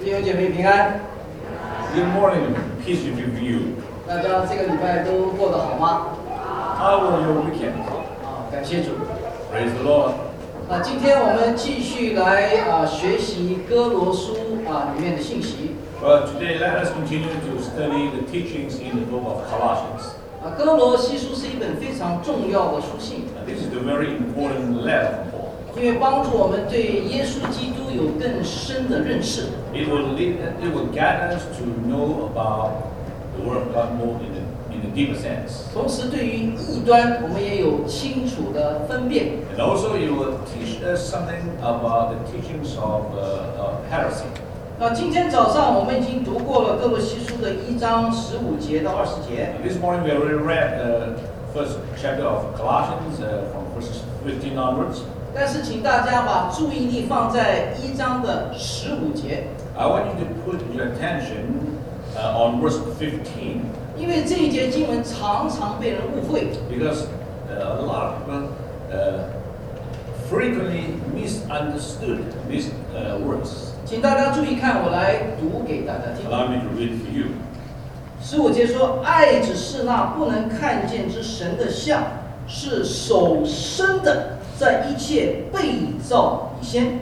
弟兄姐妹平安。 Good morning, peace be with you. 大家这个礼拜都过得好吗？ How was your weekend? 感谢主。 Praise the Lord. 今天我们继续来学习哥罗书里面的信息。 Well, today let us continue to study the teachings in the book of Colossians. 哥罗西书是一本非常重要的书信。 This is a very important letter from Paul. 因为帮助我们对耶稣基督有更深的认识。 It will guide us to know about the Word of God more in a deeper sense. 同时，对于异端，我们也有清楚的分辨。 And also, it will teach us something about the teachings of heresy. 今天早上我们已经读过了哥罗西书的1章15节到20节。 This morning we already read the first chapter of Colossians from verses 15 onwards. 但是，请大家把注意力放在1章的15节。 I want you to put your attention on verse 15. 因为这一节经文常常被人误会。 Because a lot of people frequently misunderstood these words. 请大家注意看，我来读给大家听。 Allow me to read for you. 15节说：“爱只是那不能看见之神的像，是手生的，在一切被造以先。”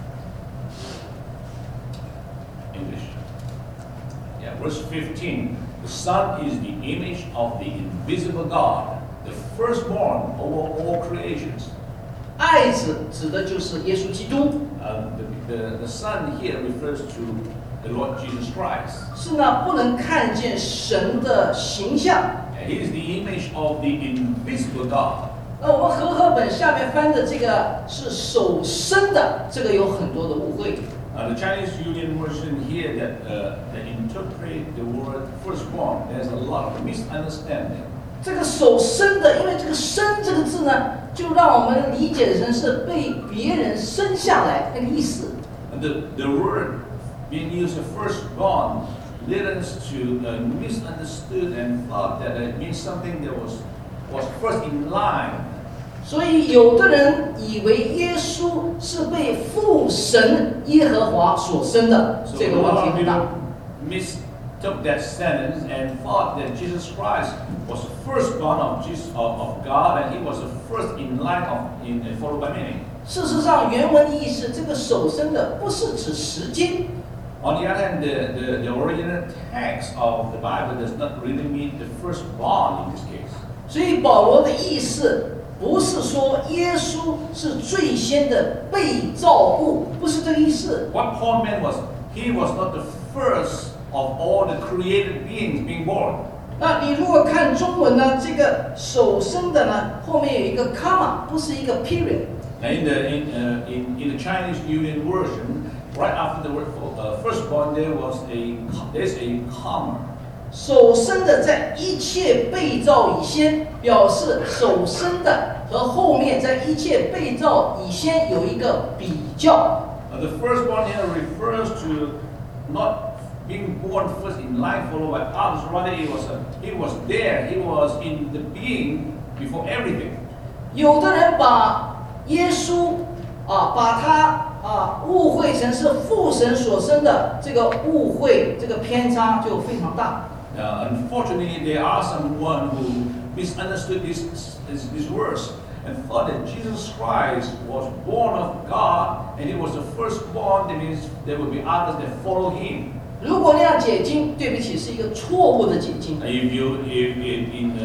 English. Yeah, verse 15. The Son is the image of the invisible God, the firstborn over all creations. 爱指的就是耶稣基督， The Son here refers to the Lord Jesus Christ. 是那不能看见神的形象。 And He is the image of the invisible God. 那我们和合本下面翻的这个是手生的，这个有很多的误会。 The Chinese Union version here that interpret the word firstborn, there's a lot of misunderstanding. 这个手生的，因为这个生这个字呢，就让我们理解成是被别人生下来那个意思。 And the word being used as firstborn led us to misunderstood and thought that it means something that was first in line. 所以有的人以为耶稣是被父神耶和华所生的， So 这 a 个问 lot 题 of 很大。 people mistook that sentence and thought that Jesus Christ was the firstborn of God and He was the first in line followed by many. 事实上，原文的意思，这个手生的不是指时间， On the other hand, the original text of the Bible does not really mean the firstborn in this case. 所以保罗的意思不是说耶稣是最先的被造物，不是这个意思。 What Paul meant was He was not the first of all the created beings being born. 那你如果看中文呢，这个手生的呢，后面有一个 comma， 不是一个 period。 Now in the Chinese Union version, right after the word firstborn, there's a comma. 手生的在一切被造以先，表示手生的和后面在一切被造以先有一个比较。 The firstborn here refers to not being born first in line followed by others. Rather, he was there. He was in the being before everything. 有的人把耶稣把他误会成是父神所生的，这个误会这个偏差就非常大。 Unfortunately, there are someone who misunderstood this verse and thought that Jesus Christ was born of God and He was the firstborn. That means there will be others that follow Him. 如果那样解经，对不起，是一个错误的解经。 If in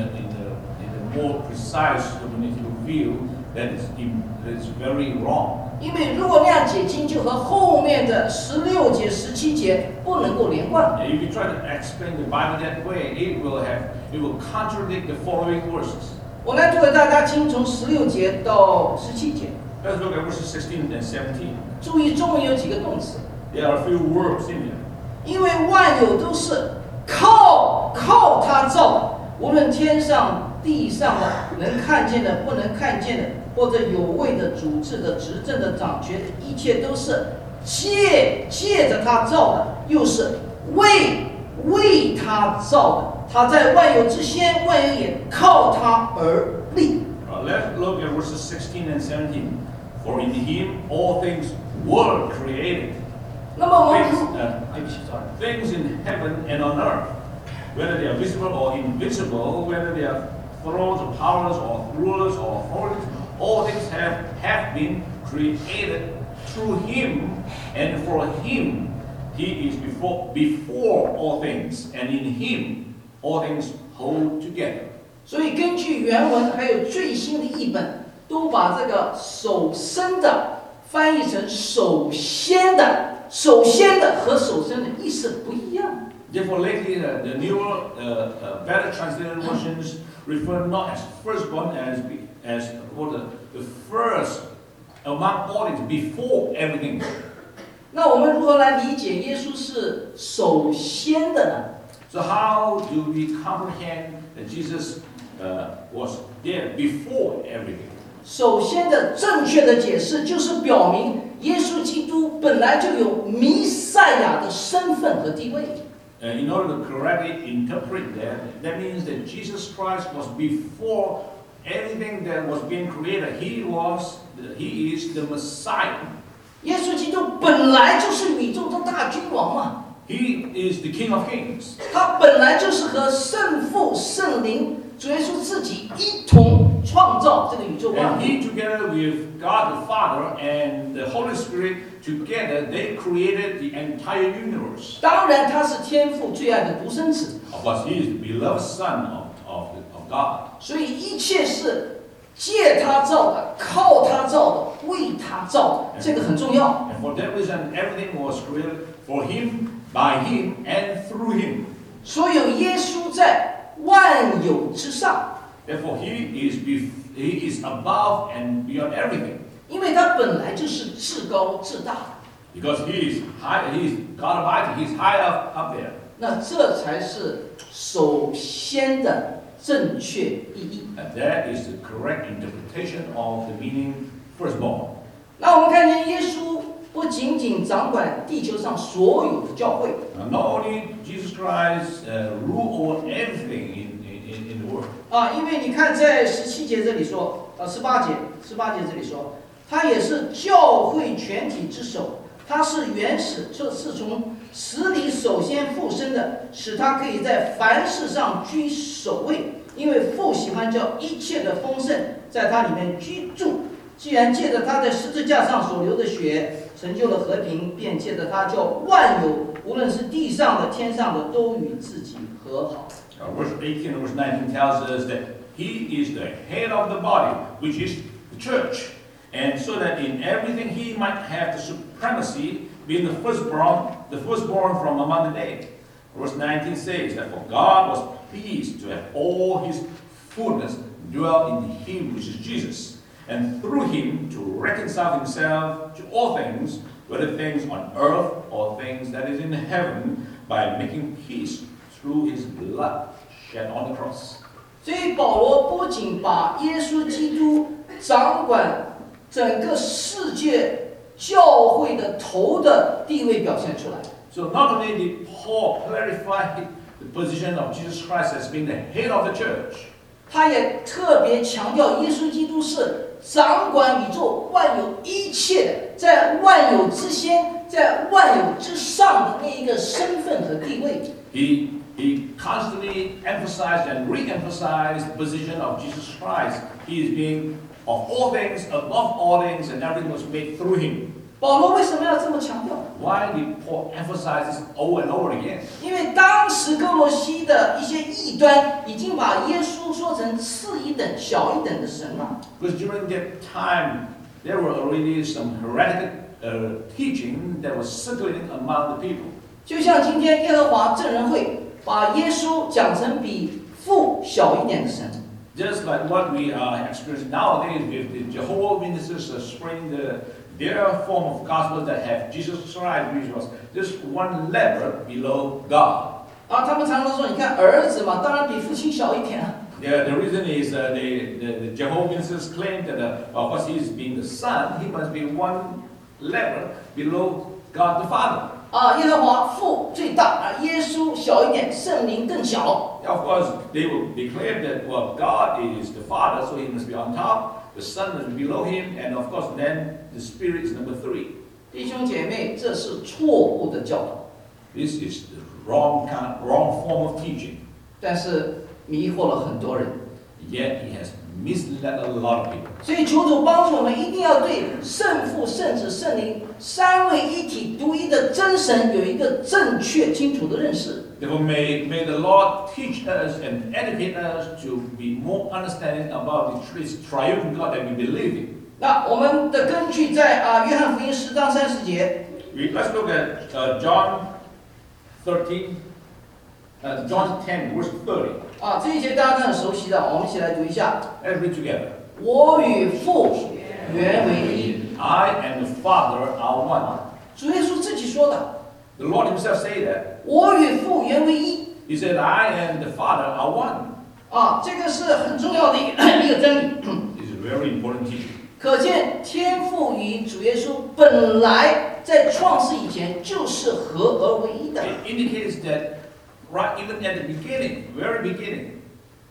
the more precise view, that is very wrong. 因为如果那样解经，就和后面的16节、17节不能够连贯。 If you try to explain the Bible that way, it will contradict the following verses. 我来读给大家听，从16节到17节。 Let's look at verses 16 and 17. 注意中文有几个动词， There are a few verbs in there. 因为万有都是靠他造的，无论天上地上的，能看见的、不能看见的，或者有位的、主治的、执政的、掌权的，一切都是借着他造的，又是为他造的。他在万有之先，万有也靠他而立。 Let's look at verses 16 and 17. For in Him all things were created. 那么我们对不起，sorry。 Things in heaven and on earth, whether they are visible or invisible, whether they are thrones or powers or rulers or authorities, all things have been created through him and for him. He is before all things, and in him all things hold together. 所以根据原文还有最新的译本，都把这个首生的翻译成首先的，首先的和首生的意思不一样。 Therefore, lately the newer, better translated versions refer not as firstborn as the first among all things, before everything. 那我们如何来理解耶稣是首先的呢？ So how do we comprehend that Jesus was there before everything? 首先的正确的解释就是表明耶稣基督本来就有弥赛亚的身份和地位。 In order to correctly interpret that means that Jesus Christ was before everything that was being created. He is the Messiah. 耶稣基督本来就是宇宙的大君王嘛， He is the King of Kings. 他本来就是和圣父、圣灵、主耶稣自己一同创造这个宇宙万 And 物。 he, together with God the Father and the Holy Spirit, together they created the entire universe. 当然，他是天父最爱的独生子， Of course, he is the beloved Son of God. 所以一切是借他造的，靠他造的，为他造的，这个很重要。 And for that reason, everything was created for him, by him, and through him. 所有耶稣在万有之上， Therefore, he is above and beyond everything. 因为他本来就是至高至大的。 Because he is high, he is God Almighty, he's high up there. 那这才是首先的正确意义。 And that is the correct interpretation of the meaning firstborn. 那我们看见耶稣不仅仅掌管地球上所有的教会， Now, not only Jesus Christ rule over everything in the world. 因为你看在17节这里说，18节这里说，他也是教会全体之首，他是原始，就是从死里首先复生的，使他可以在凡事上居首位。因为父喜欢叫一切的丰盛在他里面居住，既然借着他在十字架上所流的血成就了和平，便借着他叫万有，无论是地上的、天上的，都与自己和好。 Verse 18 and verse 19 tells us that he is the head of the body, which is the church. And so that in everything he might have the supremacy, being the firstborn from among the dead. Verse 19 says that for God was pleased to have all his fullness dwell in him, which is Jesus, and through him to reconcile himself to all things, whether things on earth or things that is in heaven, by making peace through his blood shed on the cross. 所以保罗不仅把耶稣基督掌管整个世界教会的头的地位表现出来， So not only did Paul clarify the position of Jesus Christ as being the head of the church, 他也特别强调耶稣基督是掌管宇宙万有一切的，在万有之先，在万有之上的那一个身份和地位。 he constantly emphasized and re-emphasized the position of Jesus Christ. He is being of all things, above all things, and everything was made through him. 保罗为什么要这么强调？ Why did Paul emphasize this over and over again? 因为当时哥罗西的一些异端已经把耶稣说成次一等、小一等的神了。 Because during that time, there were already some heretical teaching that was circulating among the people. 就像今天耶和华证人会把耶稣讲成比父小一点的神。 Just like what we are experiencing nowadays with the Jehovah's Witnesses spreading their form of gospel that have Jesus Christ, which was just one level below God. 他们常常说，你看儿子嘛，当然比父亲小一点啊。 The reason is the Jehovah's Witnesses claim that of course he is being the son, he must be one level below God the Father. 耶和华父最大耶稣小一点，圣灵更小。 Of course, they will declare that well, God is the Father, so he must be on top. The Son must be below him, and of course, then the Spirit is number 3. 弟兄姐妹，这是错误的教导。 This is the wrong form of teaching. 但是迷惑了很多人。 Yet he has misled a lot of people. 所以求主帮助我们，一定要对圣父、圣子、圣灵三位一体独一的真神有一个正确清楚的认识。 Therefore, may the Lord teach us and educate us to be more understanding about this triune God that we believe in. 那我们的根据在约翰福音10章30节。 Let's look at John 13, John 10, verse 30. 这一节大家都很熟悉的，我们一起来读一下。 Let's read together. 我与父原为一。 I and the Father are one. 主耶稣自己说的。 The Lord Himself said that. 我与父原为一。 He said, I and the Father are one. 这个是很重要的一个真理。 This is a very important teaching. 可见天父与主耶稣本来在创世以前就是合而为一的。 It indicates that right even at the beginning, very beginning,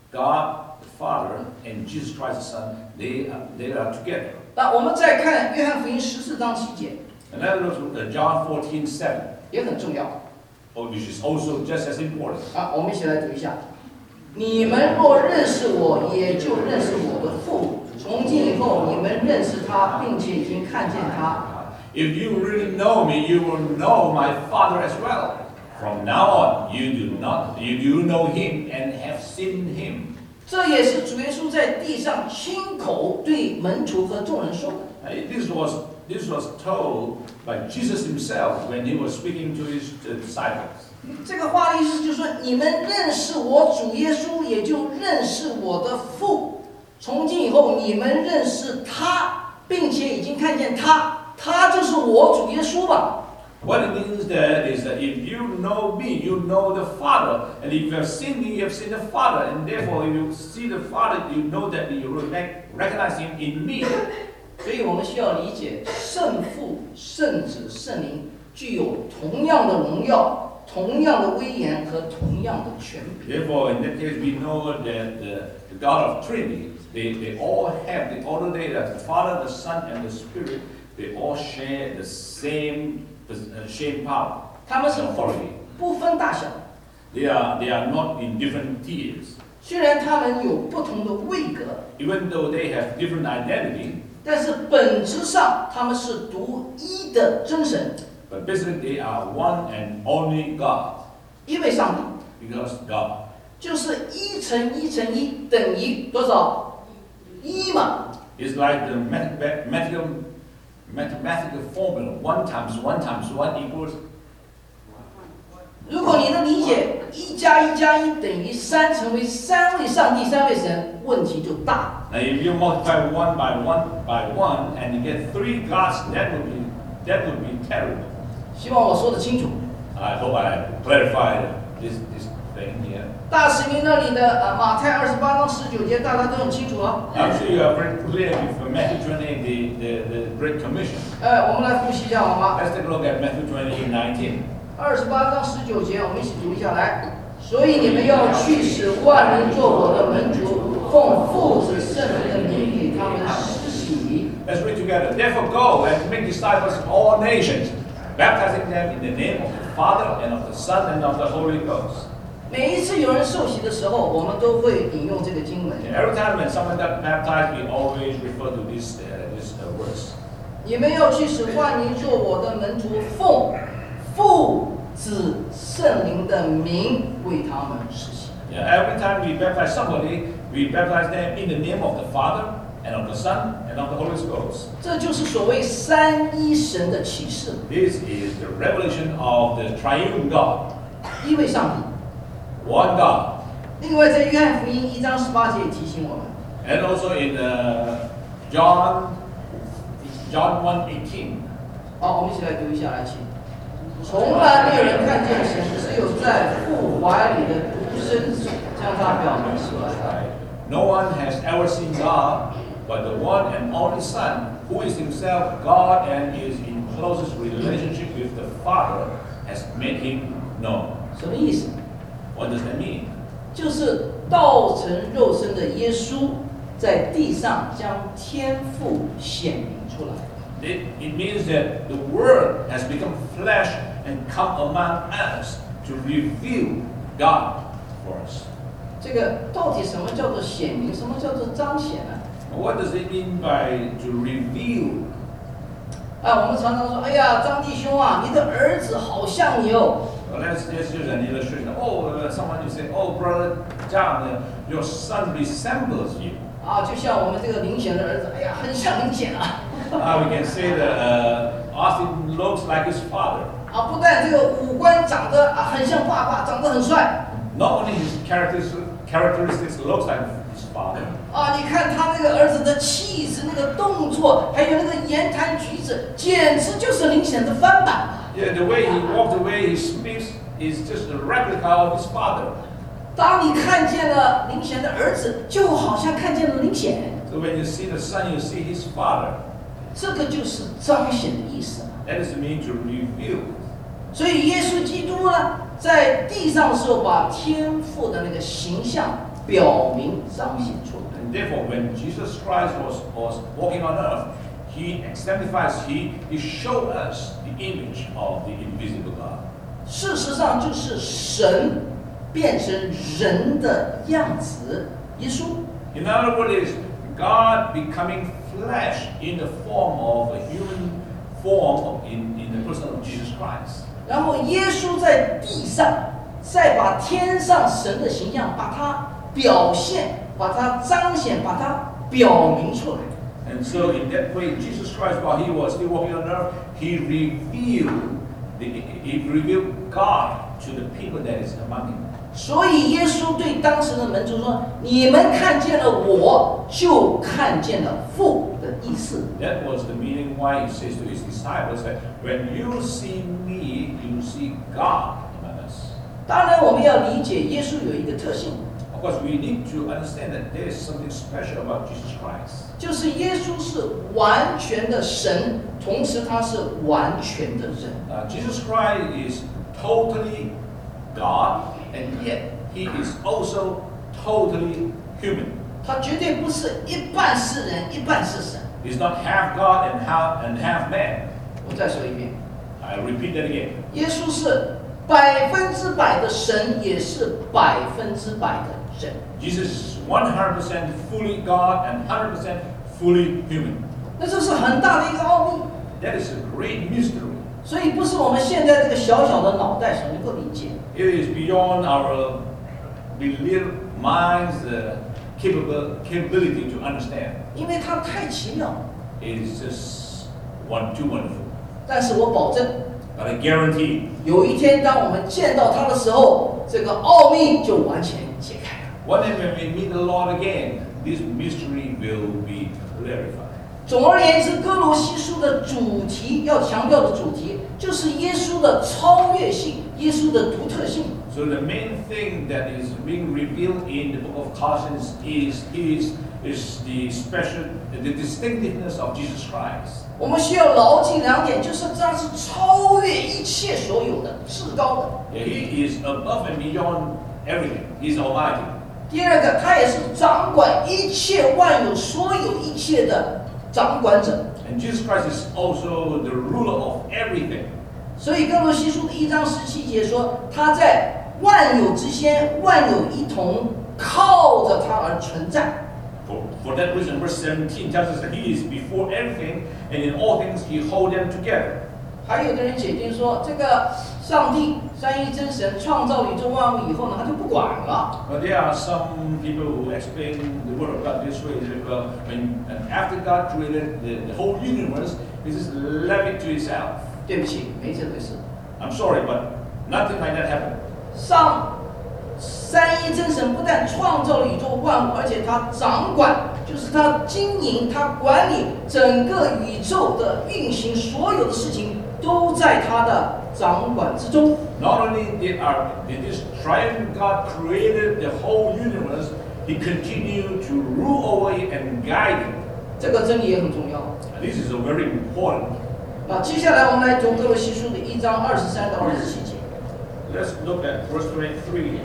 God the Father and Jesus Christ the Son, they are together. 那我们再看约翰福音14章7节， And let's look at John 14:7, 也很重要。 which is also just as important. 我们一起来读一下。你们若认识我，也就认识我的父。从今以后，你们认识他，并且已经看见他。 If you really know me, you will know my Father as well. From now on, you do know him and have seen him. 这也是主耶稣在地上亲口对门徒和众人说的。 This was told by Jesus himself when he was speaking to his disciples. 这个话的意思就是说，你们认识我主耶稣，也就认识我的父。从今以后，你们认识他，并且已经看见他，他就是我主耶稣吧。 What it means that is that if you know me, you know the Father. And if you have seen me, you have seen the Father. And therefore, if you see the Father, you know that you recognize him in me. 所以我们需要理解，圣父、圣子、圣灵具有同样的荣耀、同样的威严和同样的权柄。 Therefore, in that case, we know that the God of Trinity, they all have, although they are the Father, the Son, and the Spirit, they all share the same power 他们 and 是 authority. 不分大小， They are not in different tiers. 虽然他们有不同的位格， Even though they have different identity, 但是本质上他们是独一的真神， but basically they are one and only God. 一位上帝， Because God. 就是1乘1乘1等于多少？1嘛。 It's like the mathematical formula. 1 times 1 times 1 equals. 如果你能理解1+1+1等于3，成为3位上帝、3位神，问题就大。 Now, if you multiply 1 by 1 by 1 and you get 3 gods, that would be terrible. 希望我说得清楚。 I hope I clarified this thing here. 大使命那里的马太28章19节，大家都很清楚了。 I'm sure you are very clear with Matthew 28, the Great Commission. 我们来复习一下好吗？ Let's take a look at Matthew 28:19. 28章19节，我们一起读一下来。所以你们要去，使万人做我的门徒，奉父子圣灵的名给他们施洗。 Let's read together. Therefore, go and make disciples of all nations, baptizing them in the name of the Father and of the Son and of the Holy Ghost. 每一次有人受洗的时候，我们都会引用这个经文。 Every time when someone got baptized, we always refer to this verse. 你们要去，使万人做我的门徒，奉父子圣灵的名为他们施洗。 Yeah, every time we baptize somebody, we baptize them in the name of the Father and of the Son and of the Holy Ghost. 这就是所谓三一神的启示， This is the revelation of the triune God, 一位上帝。 one God. 另外，在约翰福音1章18节也提醒我们， And also in John 1:18. 好，我们一起来读一下，来请。从来没有人看见神，只有在父怀里的独生子将他表明出来。 No one has ever seen God, but the one and only Son, who is himself God and is in closest relationship with the Father, has made him known. 什么意思？ What does that mean? 就是道成肉身的耶稣，在地上将天父显明出来。 It means that the Word has become flesh and come among us to reveal God for us. 这个到底什么叫做显明？什么叫做彰显呢？ What does it mean by to reveal? 啊，我们常常说，哎呀，张弟兄啊，你的儿子好像你哦。 Well, let's use an illustration. Oh, someone you say, oh, brother John, your son resembles you. 啊，就像我们这个林显的儿子，哎呀，很像林显啊。 We can say that Austin looks like his father. 啊，不但这个五官长得啊很像爸爸，长得很帅。 Not only his characteristics looks like his father. 啊，你看他那个儿子的气质、那个动作，还有那个言谈举止，简直就是林显的翻版。 Yeah, the way he walks, the way he speaks is just a replica of his father. 当你看见了林显的儿子，就好像看见了林显。 So when you see the son, you see his father. 这个就是彰显的意思。 That is mean to reveal. 所以耶稣基督呢，在地上的时候，把天父的那个形象表明彰显出来。 And therefore, when Jesus Christ was walking on earth, he exemplifies, he showed us the image of the invisible God. 事实上，就是神变成人的样子，耶稣。 In other words, God becoming flesh in the form of a human form in the person of Jesus Christ. 然后耶稣在地上，再把天上神的形象，把它表现，把它彰显，把它表明出来。 And so in that way, Jesus Christ, while he was still walking on earth, he revealed God to the people that is among him. 所以耶稣对当时的门徒说：“你们看见了我，就看见了父的意思。” That was the meaning why he says to his disciples that when you see me, you see God among us. 当然，我们要理解耶稣有一个特性， Of course, we need to understand that there is something special about Jesus Christ. 就是耶稣是完全的神，同时他是完全的人。 Jesus Christ is totally God, and yet he is also totally human. 他绝对不是一半是人，一半是神。 He's not half God and half man. 我再说一遍， I repeat that again. 耶稣是100%的神，也是100%的人。 Jesus is 100% fully God and 100% fully human. 那这是很大的一个奥秘， That is a great mystery. 所以不是我们现在这个小小的脑袋所能够理解。 It is beyond our little mind's capability to understand. 因为它太奇妙。 It is just too wonderful. 但是我保证， But I guarantee, 有一天当我们见到他的时候，这个奥秘就完全解开了。 one day when we meet the Lord again, this mystery will be clarified. 总而言之，哥罗西书的主题要强调的主题，就是耶稣的超越性，耶稣的独特性。 So the main thing that is being revealed in the book of Colossians is the special, the distinctiveness of Jesus Christ. 我们需要牢记2点，就是他是超越一切所有的，至高的。 Yeah, he is above and beyond everything. He's Almighty. 第二个，他也是掌管一切万有、所有一切的掌管者。 And Jesus Christ is also the ruler of everything. 所以哥罗西书的1章17节说，他在万有之先，万有一同靠着他而存在。 For that reason, verse 17 tells us that he is before everything, and in all things he holds them together. 还有的人解经说，这个上帝三一真神创造宇宙万物以后呢，他就不管了。 But there are some people who explain the word of God this way: that after God created the whole universe, he just left it to himself. 对不起，没这回事。 I'm sorry, but nothing like that happened. 三一真神不但创造了宇宙万物，而且他掌管，就是他经营、他管理整个宇宙的运行，所有的事情都在他的掌管之中。 Not only did this triune God created the whole universe, he continued to rule over it and guide it. 这个真理也很重要。 And this is a very important. 那接下来我们来读哥罗西书的1章23到27节。 Let's look at verse 23.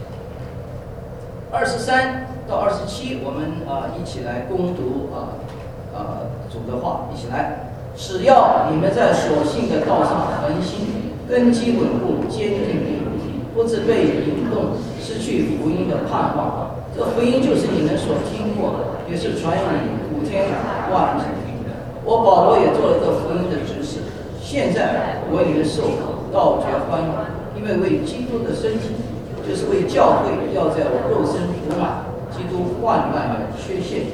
23到27，我们一起来攻读主的话，一起来。只要你们在所信的道上恒心， 根基稳固，坚定不致被引动，失去福音的盼望。这福音就是你们所听过的，也是传于普天万民。我保罗也做了这福音的指示。现在我为你们受苦，倒觉欢喜，因为为基督的身体，就是为教会，要在我肉身补满基督患难的缺陷。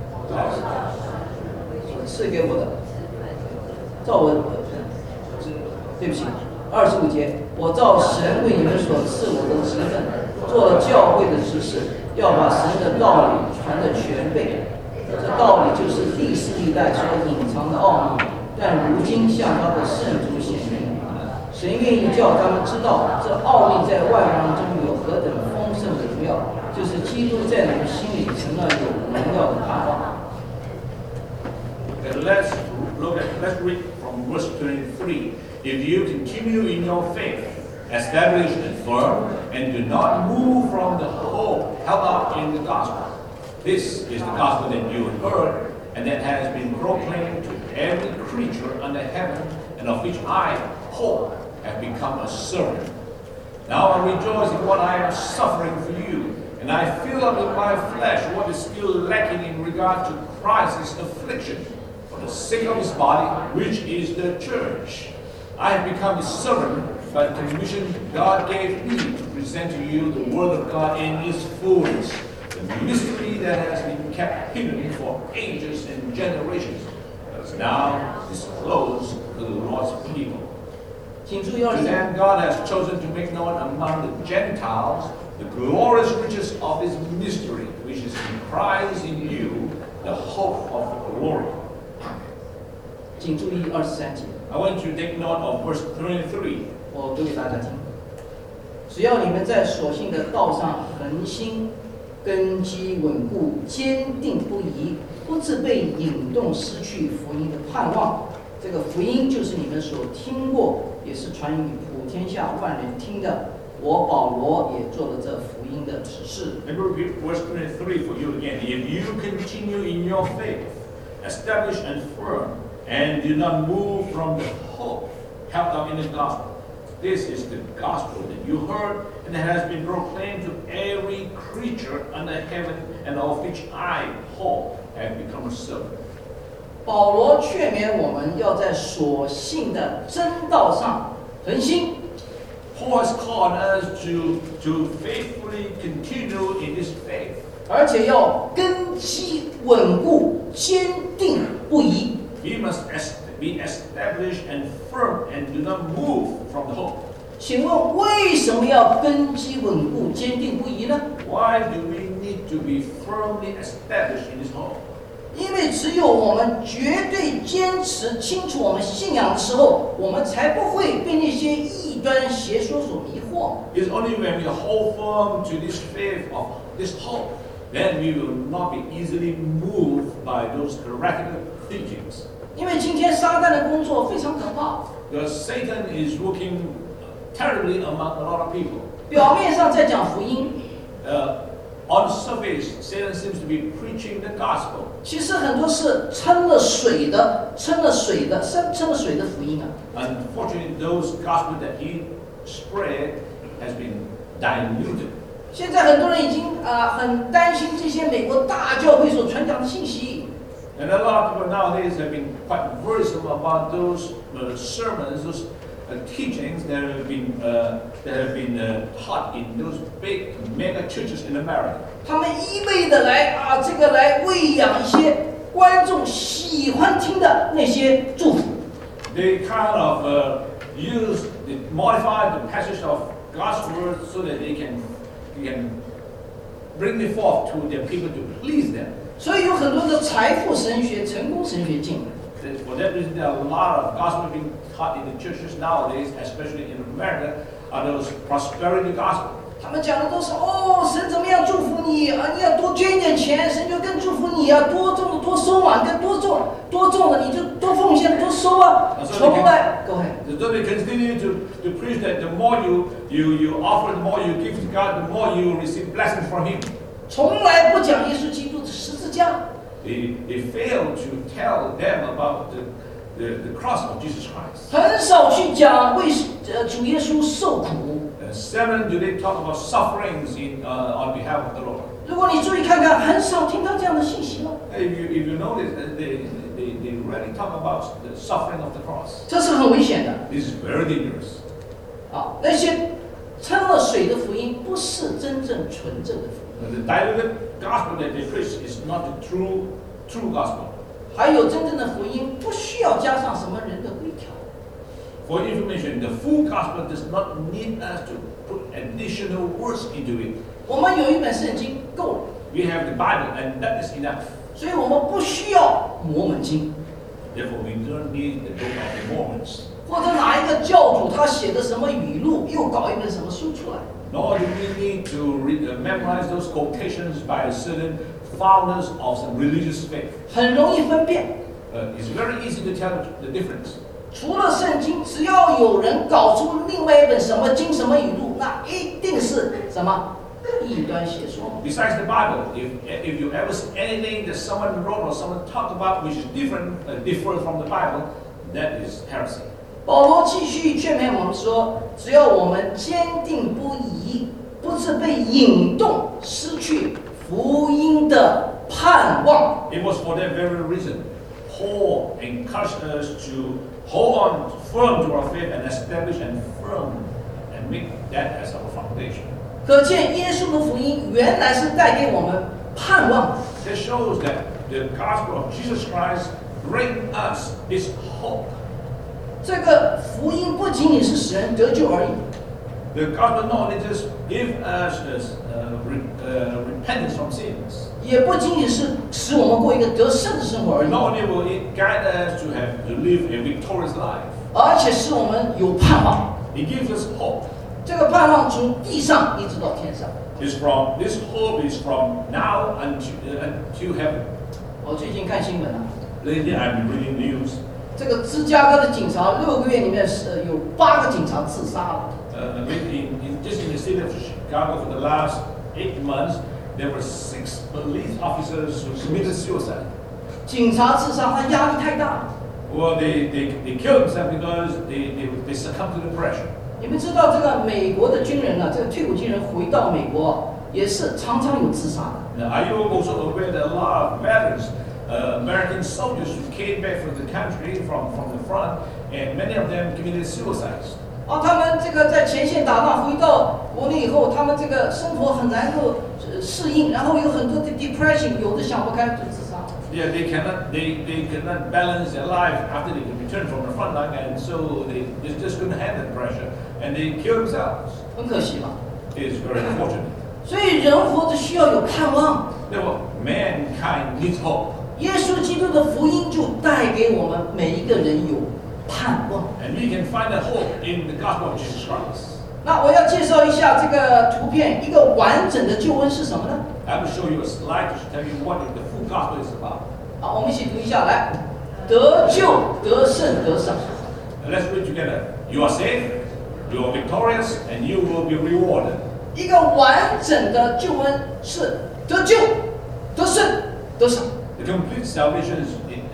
赐给我的，照我对不起，25节，我照神为你们所赐我的职分，做了教会的执事，要把神的道理传得全备。这道理就是历世历代所隐藏的奥秘，但如今向他的圣徒显明。神愿意叫他们知道，这奥秘在万人中有何等丰盛的荣耀，就是基督在你们心里成了有荣耀的盼望。 Let's read from verse 23. If you continue in your faith, established and firm, and do not move from the hope held up in the gospel. This is the gospel that you heard, and that has been proclaimed to every creature under heaven, and of which I, Paul, have become a servant. Now I rejoice in what I am suffering for you, and I feel up in my flesh what is still lacking in regard to Christ's affliction, for the sake of his body, which is the church. I have become his servant by the commission God gave me to present to you the word of God in its fullness, the mystery that has been kept hidden for ages and generations, but is now disclosed to the Lord's people. To them God has chosen to make known among the Gentiles the glorious riches of his mystery, which is in Christ in you, the hope of glory. 请注意23节。 I want you to take note of verse 23. 我读给大家听。只要你们在所信的道上恒心，根基稳固，坚定不移，不致被引动，失去福音的盼望。这个福音就是你们所听过，也是传于普天下万人听的。我保罗也做了这福音的指示。 Let me repeat verse 23 for you again. If you continue in your faith, established and firm, and do not move from the hope held up in the gospel. This is the gospel that you heard and that has been proclaimed to every creature under heaven, and of which I, Paul, have become a servant. 保罗劝勉我们要在所信的真道上恒心。 Paul has called us to faithfully continue in this faith. 而且要根基稳固，坚定不移。 We must be established and firm and do not move from the hope. 请问为什么要根基稳固、坚定不移呢？ Why do we need to be firmly established in this hope? 因为只有我们绝对坚持清楚我们信仰的时候，我们才不会被那些异端邪说所迷惑。 It's only when we hold firm to this faith of this hope, then we will not be easily moved by those heretical teachings. 因为今天撒旦的工作非常可怕。 Because Satan is working terribly among a lot of people. 表面上在讲福音， On the surface, Satan seems to be preaching the gospel. 其实很多是撑了水的福音啊。 Unfortunately, those gospel that he spread has been diluted. 现在很多人已经很担心这些美国大教会所传讲的信息。 And a lot of people nowadays have been quite worrisome about those sermons, those teachings that have been taught in those big mega churches in America. 他们一味的来喂养一些观众喜欢听的那些祝福。 They kind of modify the passage of God's word so that they can bring it forth to their people to please them. 所以有很多的财富神学、成功神学进来。 For that reason, there are a lot of gospel being taught in the churches nowadays, especially in America, are those prosperity gospel. 他们讲的都是神怎么样祝福你啊？你要多捐一点钱，神就更祝福你啊！多种的多收嘛，更多种的你就多奉献多收啊！从来各位。 So they continue to preach that the more you offer, the more you give to God, the more you receive blessings from Him. 从来不讲耶稣基督的十字架。 They fail to tell them about the cross of Jesus Christ. 很少去讲为主耶稣受苦。 Seldom do they talk about sufferings on behalf of the Lord. 如果你注意看看，很少听到这样的信息了。 If you notice, they rarely talk about the suffering of the cross. 这是很危险的。 This is very dangerous. 啊，那些掺了水的福音，不是真正纯正的福音。 The diluted gospel that they preach is not the true gospel. 还有真正的福音，不需要加上什么人的规条。 For information, the full gospel does not need us to put additional words into it. 我们有一本圣经够了。 We have the Bible, and that is enough. 所以我们不需要摩门经。 Therefore, we don't need the book of the Mormons. 或者哪一个教主他写的什么语录，又搞一本什么书出来。 Nor do we need to memorize those quotations by certain founders of some religious faith. 很容易分辨。 It's very easy to tell the difference. 除了圣经，只要有人搞出另外一本什么经什么语录，那一定是什么异端邪说。 Besides the Bible, if you ever see anything that someone wrote or someone talked about which is different from the Bible, that is heresy. 保罗继续劝勉我们说，只要我们坚定不移，不致被引动，失去福音的盼望。 It was for that very reason Paul encouraged us to hold on firm to our faith and establish and firm and make that as our foundation. 可见耶稣的福音原来是带给我们盼望。 This shows that the gospel of Jesus Christ brings us this hope. 这个福音不仅仅是使人得救而已。 The gospel not only just gives us repentance from sins. 也不仅仅是使我们过一个得胜的生活而已。 Not only will it guide us to live a victorious life. 而且使我们有盼望。 It gives us hope. 这个盼望从地上一直到天上。 This hope is from now until heaven. 我最近看新闻啊。 Lately, I've been reading news. 这个芝加哥的警察6个月里面是有8个警察自杀了。 Just in the city of Chicago for the last 8 months, there were 6 police officers who committed suicide. 警察自杀，他压力太大。 Well, they killed themselves because they succumbed to depression. 你们知道这个美国的军人啊，这个退伍军人回到美国也是常常有自杀的。 Now, are you also aware that a lot of veterans, American soldiers who came back from the country from the front, and many of them committed suicides? 他们这个在前线打仗回到国内以后，他们这个生活很难够适应，然后有很多的 depression， 有的想不开就自杀。 Yeah, they cannot balance their life after they return from the front line, and so they just couldn't handle the pressure, and they kill themselves. 很可惜嘛。 It is very unfortunate. 所以人活着需要有盼望。 Therefore, mankind needs hope. 耶稣基督的福音就带给我们每一个人有盼望。 And we can find that hope in the gospel of Jesus Christ. 那我要介绍一下这个图片，一个完整的救恩是什么呢？ I will show you a slide to tell you what the full gospel is about. 好，我们一起读一下，来，得救、得胜、得胜。 Let's read together. You are saved, you are victorious, and you will be rewarded. 一个完整的救恩是得救、得胜、得胜。 The complete salvation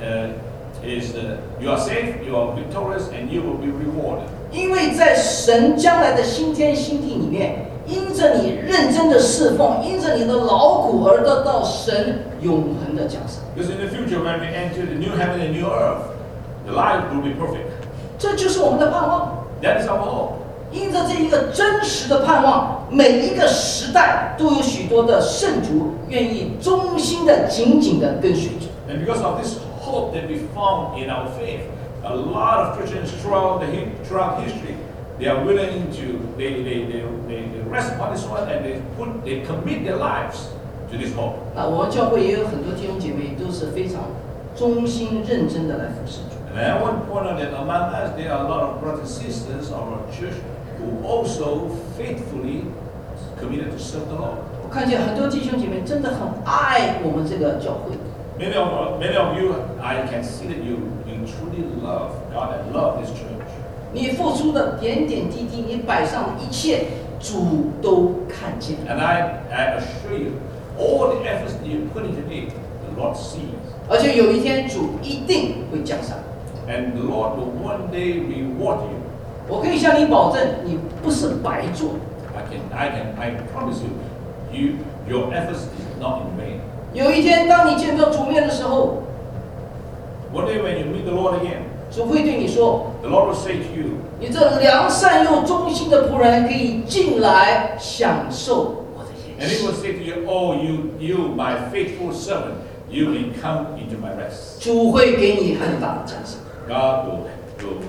is you are saved, you are victorious, and you will be rewarded. 因为在神将来的新天新地里面，因着你认真的侍奉，因着你的劳苦而得到神永恒的奖赏。 Because in the future, when we enter the new heaven and new earth, the life will be perfect. 这就是我们的盼望。 That is our hope. 因着这一个真实的盼望，每一个时代都有许多的圣徒愿意忠心的、紧紧的跟随主。 And because of this hope that we found in our faith, a lot of Christians throughout history, they are willing to they rest upon this one and they commit their lives to this hope. 那我们教会也有很多弟兄姐妹都是非常忠心认真的来服侍主。 And I want to point out that among us there are a lot of brothers and sisters of our church who also faithfully committed to serve the Lord. 我看见很多弟兄姐妹真的很爱我们这个教会。 Many of you, I can see that you truly love God and love this church. 你付出的点点滴滴，你摆上的一切，主都看见。 And I assure you, all the efforts that you put into it, the Lord sees. 而且有一天主一定会降下。 and the Lord will one day reward you. 我可以向你保证，你不是白做。 I promise you, your efforts is not in vain. 有一天，当你见到主面的时候， One day when you meet the Lord again, 主会对你说 the Lord will say to you,：“ 你这良善又忠心的仆人，可以进来享受我的宴 and He 席。 will say to you, Oh, you, my faithful servant, you will come into my rest. ” 主会给你很大的奖赏。 God will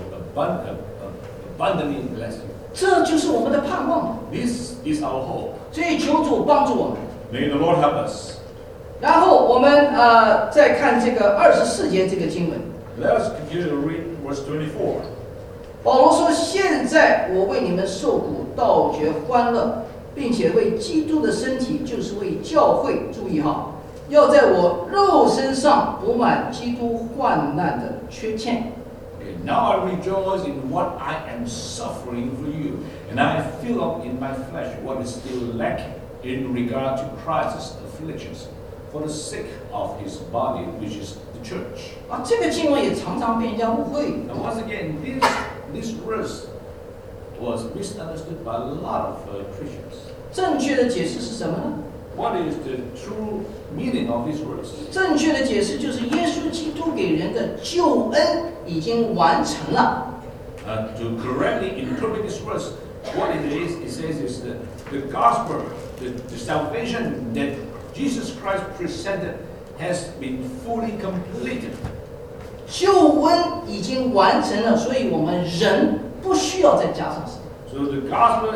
abundantly bless you. 这就是我们的盼望。 This is our hope. 所以求主帮助我们。 May the Lord help us. 然后我们再看这个24节这个经文， Let us continue to read verse 24. 保罗说：“现在我为你们受苦，倒觉欢乐，并且为基督的身体，就是为教会，注意哈，要在我肉身上补满基督患难的缺欠。” Okay, now I rejoice in what I am suffering for you, and I fill up in my flesh what is still lacking in regard to Christ's afflictions, for the sake of his body, which is the church. 这个经文也常常被人家误会。 And once again, this verse was misunderstood by a lot of Christians. 正确的解释是什么呢？ What is the true meaning of this verse? 正确的解释就是耶稣基督给人的救恩已经完成了。 To correctly interpret this verse, what it is, it says is that the gospel, the salvation that Jesus Christ presented has been fully completed. 救恩已经完成了，所以我们人不需要再加上什么。 So the gospel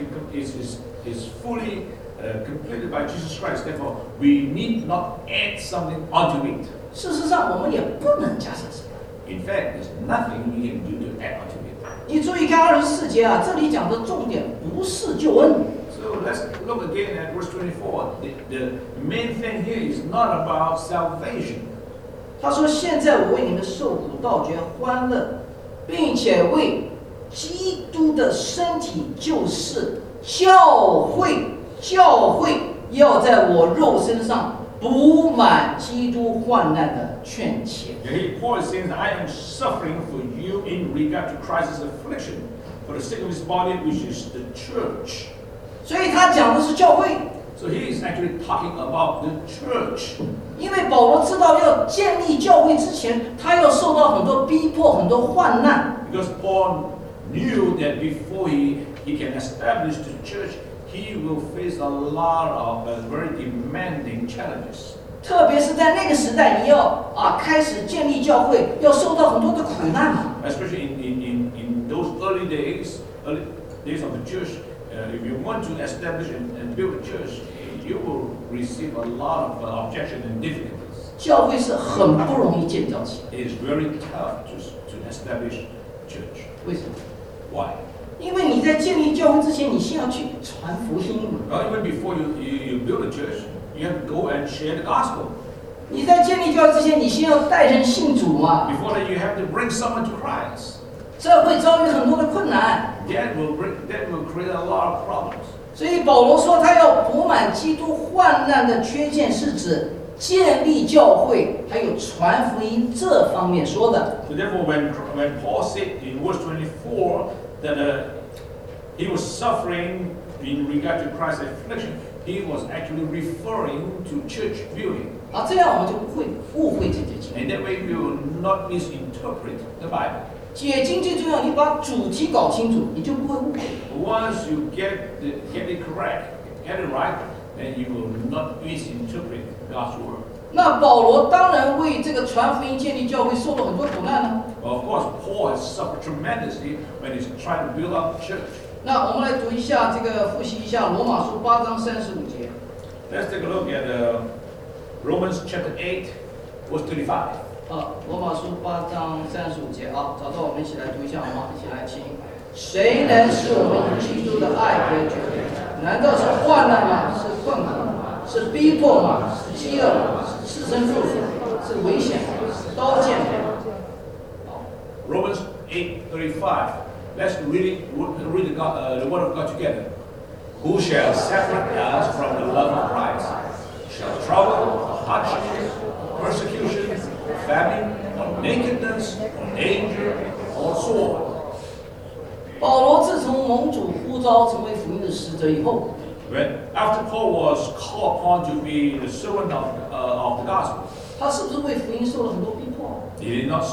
is fully completed by Jesus Christ. Therefore, we need not add something onto it. 事实上，我们也不能加上什么。 In fact, there's nothing we can do to add onto it. 你注意看24节啊，这里讲的重点不是救恩， So let's look again at verse 24. The main thing here is not about salvation. 他说：“现在我为你们受苦，倒觉欢乐，并且为基督的身体，就是教会，要在我肉身上补满基督患难的劝切。” Paul is saying that I am suffering for you in regard to Christ's affliction, for the sake of his body, which is the church. 所以他讲的是教会， So he is actually talking about the church. 因为保罗知道要建立教会之前，他要受到很多逼迫、很多患难。 Because Paul knew that before he can establish the church, he will face a lot of very demanding challenges. 特别是在那个时代，你要开始建立教会，要受到很多的苦难嘛。 Especially in those early days of the church, if you want to establish and build a church, you will receive a lot of objection and difficulties. 教会是很不容易建造起来， It is very tough to establish church. 为什么？ Why? 因为你在建立教会之前，你先要去传福音嘛。 Well, even before you build a church, you have to go and share the gospel. 你在建立教会之前，你先要带人信主嘛。 Before that, you have to bring someone to Christ. 这会遭遇很多的困难， That will create a lot of problems. 所以保罗说他要补满基督患难的缺陷，是指建立教会还有传福音这方面说的。 So therefore, when Paul said in verse 24 that he was suffering in regard to Christ's affliction, he was actually referring to church building. 这样我们就不会误会这节经文。 And that way we will not misinterpret the Bible. 解经最重要，你把主题搞清楚，你就不会误会。 Once you get it correct, get it right, then you will not misinterpret God's word. 那保罗当然为这个传福音、建立教会受了很多苦难呢。 Well, of course, Paul has suffered tremendously when he's trying to build up the church. 那我们来读一下复习一下罗马书8章35节。 Let's take a look at Romans chapter 8, verse 35. 罗马书8章35节找到我们一起来读一下好吗？一起来请。谁能使我们与基督的爱隔绝？难道是患难吗？是困苦吗？是逼迫吗？是饥饿吗？是赤身受苦？是危险吗？是刀剑吗？ Romans 8:35. Let's read the word of God together. Who shall separate us from the love of Christ? Shall trouble, hardship, persecution, famine, or nakedness, sickness, or danger, or sword. 保罗自从蒙主呼召成为福音的使者以后， After Paul was called upon to be the servant of the gospel, 他是不是为福音受了很多逼迫？ he did not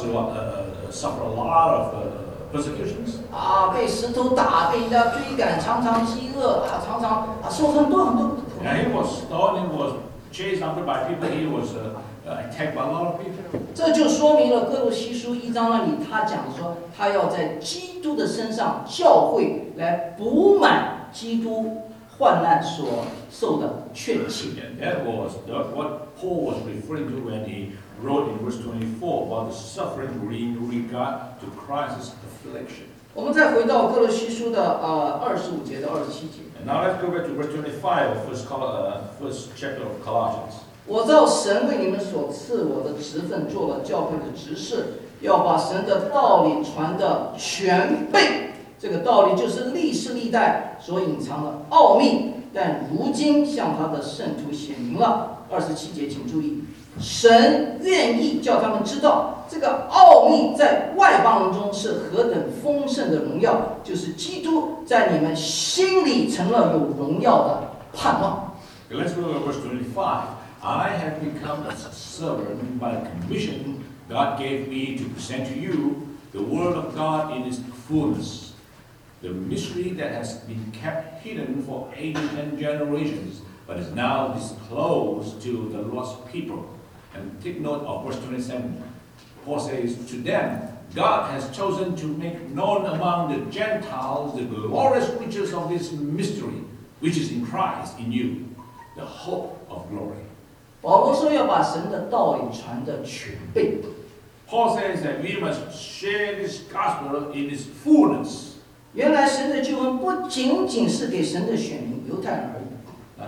suffer a lot of persecutions. 被石头打，被人家追赶，常常饥饿常常受很多苦。 And he was stoned, he was chased after by people, he was attacked by a lot of people. 这就说明了哥罗西书1章那里他讲说，他要在基督的身上教会来补满基督患难所受的劝诫。 And that was what Paul was referring to when he wrote in verse 24 about the suffering in regard to Christ's affliction. 我们再回到哥罗西书的25节到27节。 And now let's go back to verse 25 of first chapter of Colossians. 我照神为你们所赐我的职分，做了教会的执事，要把神的道理传得全备。这个道理就是历世历代所隐藏的奥秘，但如今向他的圣徒显明了。27节，请注意，神愿意叫他们知道，这个奥秘在外邦人中是何等丰盛的荣耀，就是基督在你们心里成了有荣耀的盼望。 Let's go to verse 25. I have become a servant by the commission God gave me to present to you the word of God in its fullness, the mystery that has been kept hidden for ages and generations, but is now disclosed to the lost people. And take note of verse 27. Paul says, to them, God has chosen to make known among the Gentiles the glorious riches of this mystery, which is in Christ in you, the hope of glory. 保罗说要把神的道理传得全备。 Paul says that we must share this gospel in its fullness. 原来神的救恩不仅仅是给神的选民犹太人而已。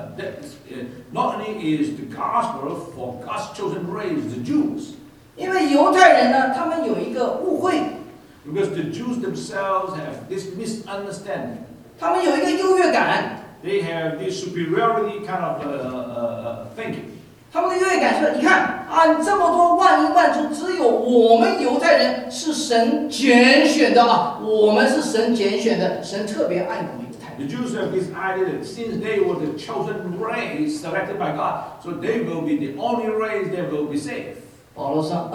Not only is the gospel for God's chosen race, the Jews, 因为犹太人呢，他们有一个误会， because the Jews themselves have this misunderstanding. 他们有一个优越感， They have this superiority kind of thinking. 他们的优越感说：你看你这么多万民万族，只有我们犹太人是神拣选的我们是神拣选的，神特别爱我们犹太人。 The Jews have this idea that since they were the chosen race selected by God, so they will be the only race that will be saved. 保罗说：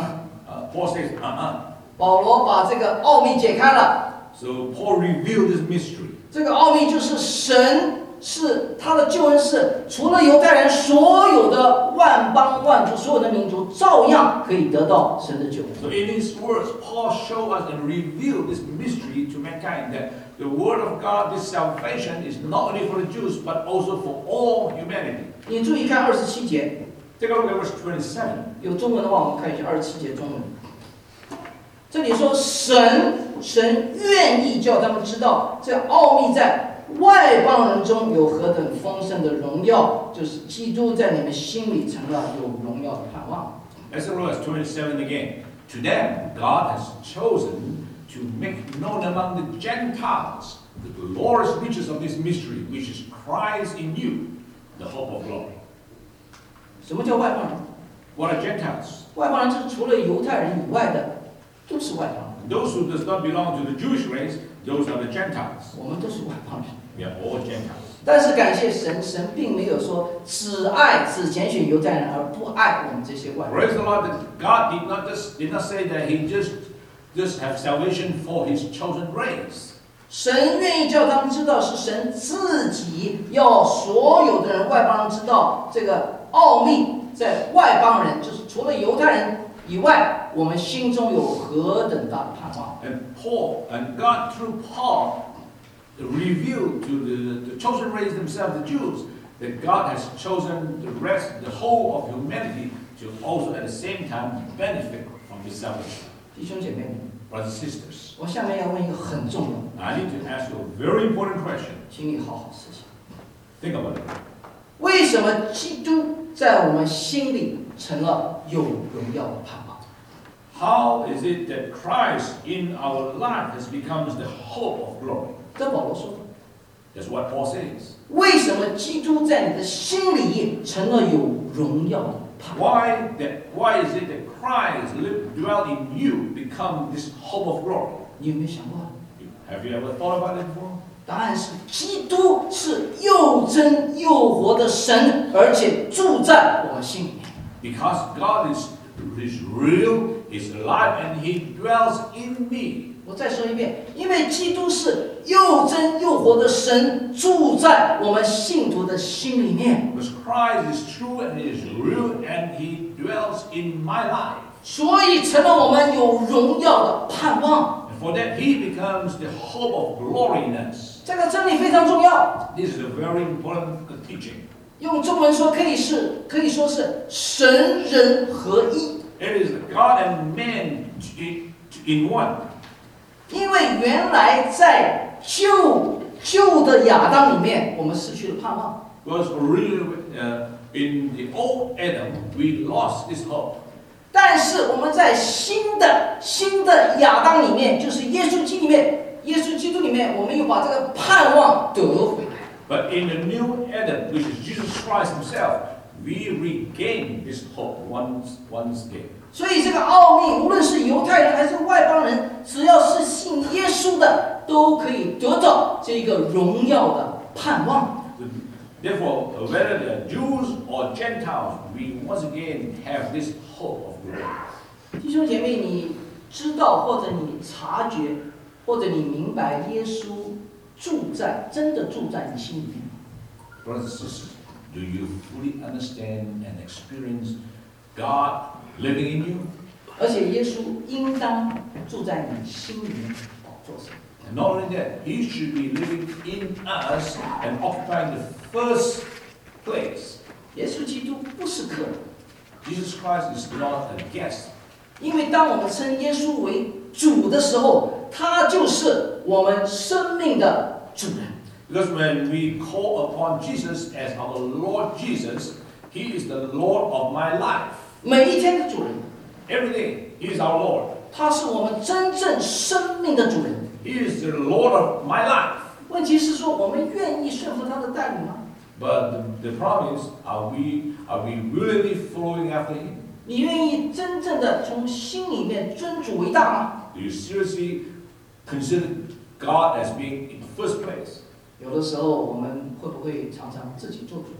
Paul says, 保罗把这个奥秘解开了。 So Paul revealed this mystery. 这个奥秘就是神是他的救恩是除了犹太人，所有的万邦万族，所有的民族照样可以得到神的救恩。 So in his words, Paul showed us and revealed this mystery to mankind that the word of God, this salvation, is not only for the Jews but also for all humanity. 你注意看27节， Take a look at verse 27. 有中文的话，我们看一下27节中文。这里说神愿意叫他们知道，这奥秘在外邦人中有何等丰盛的荣耀，就是基督在你们心里成了有荣耀的盼望。 Let's look at verse 27 again. To them, God has chosen to make known among the Gentiles the glorious riches of this mystery, which is Christ in you, the hope of glory. 什么叫外邦人？ What are Gentiles? 外邦人就是除了犹太人以外的，都是外邦人。 Those who does not belong to the Jewish race, those are the Gentiles. 我们都是外邦人。 We are all Gentiles. 但是感谢神，神并没有说只拣选犹太人，而不爱我们这些外邦人。 Praise the Lord that God did not say that He just have salvation for His chosen race. 神愿意叫他们知道，是神自己要所有的人外邦人知道这个奥秘，在外邦人就是除了犹太人以外，我们心中有何等大的盼望。 And God through Paul revealed to the chosen race themselves, the Jews, that God has chosen the whole of humanity to also at the same time benefit from His salvation. 弟兄姐妹们， Brothers and sisters, 我下面要问一个很重要， I need to ask you a very important question. 请你好好思想： Think about it. 为什么基督在我们心里成了有荣耀的盼望？ How is it that Christ in our life has become the hope of glory? 这保罗说的。 That's what Paul says. 为什么基督在你的心里成了有荣耀的盼望？ Why is it that Christ dwell in you, become this hope of glory. 你有没有想过？ Have you ever thought about it before? 答案是，基督是又真又活的神，而且住在我们心里面。 Because God is real, is alive, and He dwells in me. 我再说一遍，因为基督是又真又活的神，住在我们信徒的心里面， Because Christ is true and He is real, and He dwells in my life. 所以成了我们有荣耀的盼望。 And for that, He becomes the hope of gloriness. 这个真理非常重要。 This is a very important teaching. 用中文说，可以说是神人合一。 It is God and man in one. 因为原来在旧的亚当里面，我们失去了盼望。 Because originally in the old Adam, we lost this hope. 但是我们在新的亚当里面，就是耶稣基督里面，我们又把这个盼望得回来。 But in the new Adam, which is Jesus Christ Himself, we regain this hope once again. 所以这个奥秘，无论是犹太人还是外邦人，只要是信耶稣的，都可以得到这个荣耀的盼望。 Therefore, whether they are Jews or Gentiles, we once again have this hope of glory. 弟兄姐妹，你知道或者你察觉，或者你明白耶稣真的住在你心里面吗？ Brothers and sisters, do you fully understand and experience God living in you? 而且耶稣应当住在你心里面宝座上。 And not only that, He should be living in us and occupying the first place. 耶稣基督不是客人， Jesus Christ is not a guest. 因为当我们称耶稣为主的时候，他就是我们生命的主人。 Because when we call upon Jesus as our Lord Jesus, He is the Lord of my life. 每一天的主人， Every day, He is our Lord. 他是我们真正生命的主人。 He is the Lord of my life. 问题是说，我们愿意顺服他的带领吗？ But the problem is, are we willingly following after Him? 你愿意真正的从心里面尊主为大吗？ Do you seriously consider God as being in first place? 有的时候，我们会不会常常自己做主？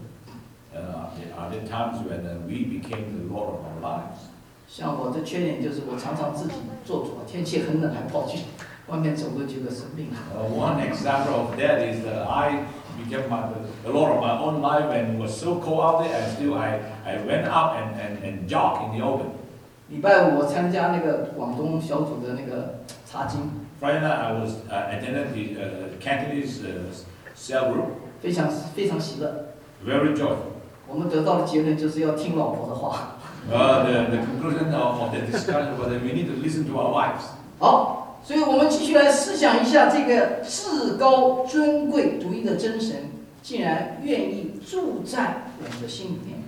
Are there times when we became the Lord of our lives? 像我的缺点就是我常常自己做主，天气很冷还跑去外面走都觉得生病了。 One example of that is that I became the Lord of my own life, and it was so cold out there, and still I went out and jogged in the open. 礼拜五我参加那个广东小组的那个查经， Friday night I was attended the Cantonese cell group. 非常喜乐。 Very joyful. 我们得到的结论就是要听老婆的话。 The conclusion of the discussion was that we need to listen to our wives. 好，所以我们继续来思想一下，这个至高尊贵独一的真神，竟然愿意住在我们的心里面。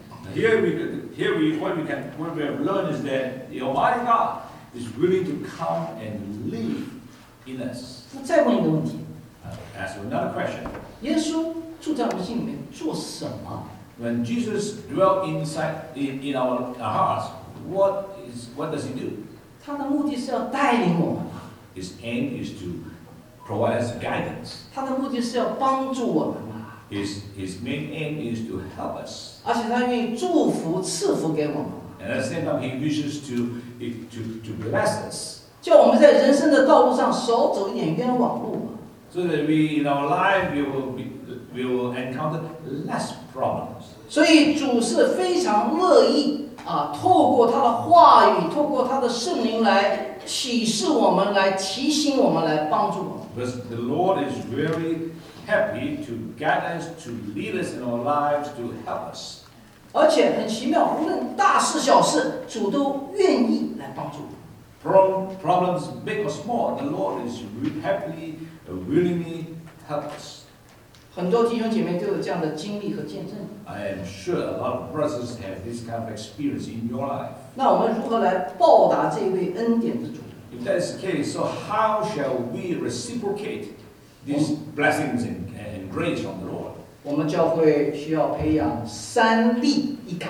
What we have learned is that the Almighty God is willing to come and live in us. 那再问一个问题， Ask another question. 耶稣住在我们心里面做什么？ When Jesus dwelt inside in our hearts, what does He do? 他的目的是要带领我们嘛， His aim is to provide us guidance. 他的目的是要帮助我们嘛， His main aim is to help us. 而且他愿意祝福赐福给我们， And at the same time, He wishes to bless us, 叫我们在人生的道路上少走一点冤枉路嘛。 so that we in our life we will encounter less problems. 所以主是非常乐意透过他的话语，透过他的圣灵来启示我们，来提醒我们，来帮助我们。 Because the Lord is very happy to guide us, to lead us in our lives, to help us. 而且很奇妙，无论大事小事，主都愿意来帮助我们。 Problems big or small, the Lord is happily, willingly help us. 很多弟兄姐妹都有这样的经历和见证。 I am sure a lot of brothers have this kind of experience in your life. 那我们如何来报答这位恩典之主？ If that is the case, so how shall we reciprocate these blessings and grace from the Lord? 我们教会需要培养3立1改。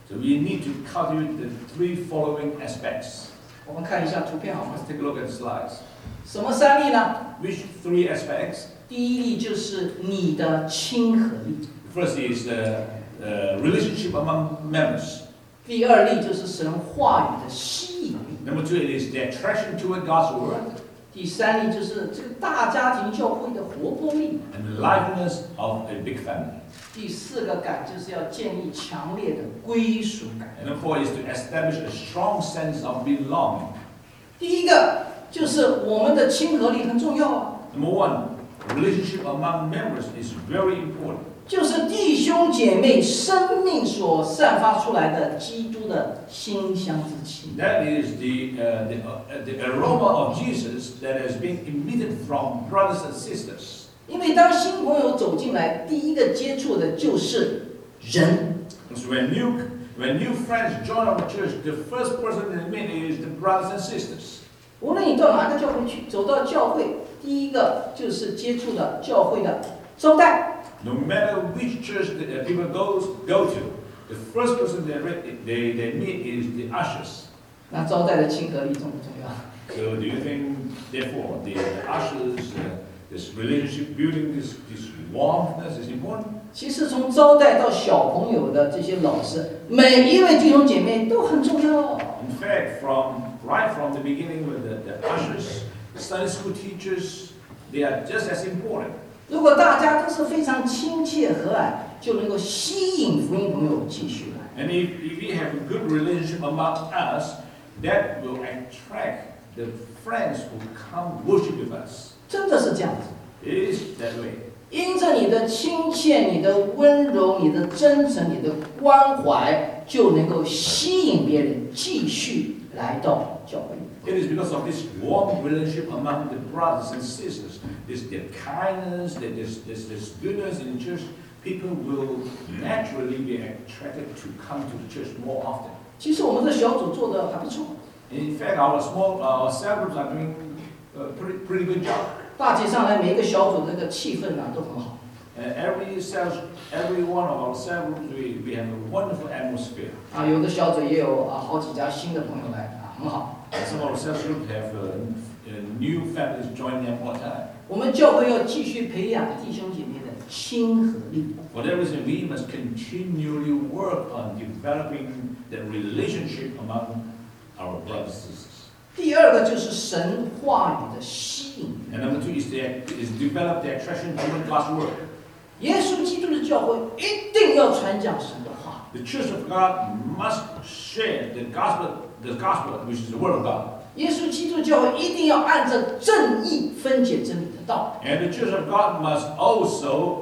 So we need to cultivate the 3 following aspects. 我们看一下图片好吗？ Let's take a look at the slides. 什么3例呢？ Which 3 aspects? 第一例就是你的亲和力， First is the relationship among members. 第二例就是神话语的吸引力， Number 2 it is the attraction toward God's word 第三例就是这个大家庭教会的活泼力， and the liveliness of a big family. 第4个感就是要建立强烈的归属感。 And number 4 is to establish a strong sense of belonging. 第一个就是我们的亲和力很重要啊， Number 1, relationship among members is very important. 就是弟兄姐妹生命所散发出来的基督的馨香之气。 That is the aroma of Jesus that has been emitted from brothers and sisters. 因为当新朋友走进来，第一个接触的就是人。 So when new friends join our church, the first person they meet is the brothers and sisters. 无论你到哪个教会去，走到教会，第一个就是接触的教会的招待。 No matter which church the people go to, the first person they meet is the ushers. 那招待的亲和力重不重要？ So do you think, therefore, the ushers, this relationship building, this warmness is important? 其实从招待到小朋友的这些老师，每一位弟兄姐妹都很重要。 In fact, right from the beginning with the ushers, the Sunday school teachers, they are just as important. 如果大家都是非常亲切和蔼，就能够吸引福音朋友继续来。 And if we have a good relationship among us, that will attract the friends who come worship with us. 真的是这样子。 It is that way. 因着你的亲切、你的温柔、你的真诚、你的关怀，就能够吸引别人继续来到教会。 It is because of this warm relationship among the brothers and sisters, this their kindness, this goodness in the church, people will naturally be attracted to come to the church more often. 其实我们的小组做得还不错， In fact, our cell groups are doing a pretty good job. 大体上来每一个小组的这个气氛都很好。 Every one of our cell groups, we have a wonderful atmosphere. 有的小组也有好几家新的朋友来很好。 Some of our cell groups have new families join them all the time. 我们教会要继续培养弟兄姐妹的亲和力。 For that reason, we must continually work on developing the relationship among our brothers and sisters. 第二个就是神话语的吸引。 And number 2 is develop the attraction toward God's word. 耶稣基督的教会一定要传讲神的话。 The church of God must share the gospel, which is the word of God. 耶稣基督教会一定要按着正义分解真理的道。 And the church of God must also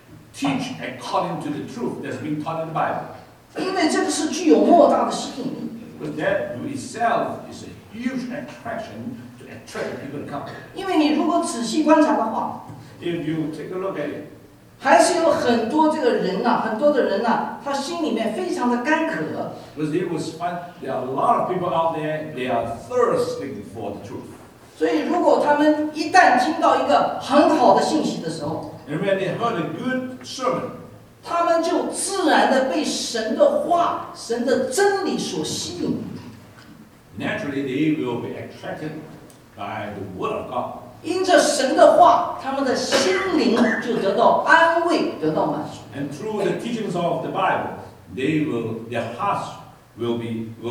teach according to the truth that's being taught in the Bible. 因为这个是具有莫大的吸引力。 Because that to itself is a huge attraction to attract people to come. 因为你如果仔细观察的话， If you take a look at it, 还是有很多这个人很多的人他心里面非常的干渴。 because they will find there are a lot of people out there, they are thirsting for the truth. 所以如果他们一旦听到一个很好的信息的时候， And when they heard a good sermon, 他们就自然的被神的话、神的真理所吸引。 naturally they will be attracted by the word of God. 因着神的话，他们的心灵就得到安慰，得到满足。 And through the teachings of the Bible, their hearts will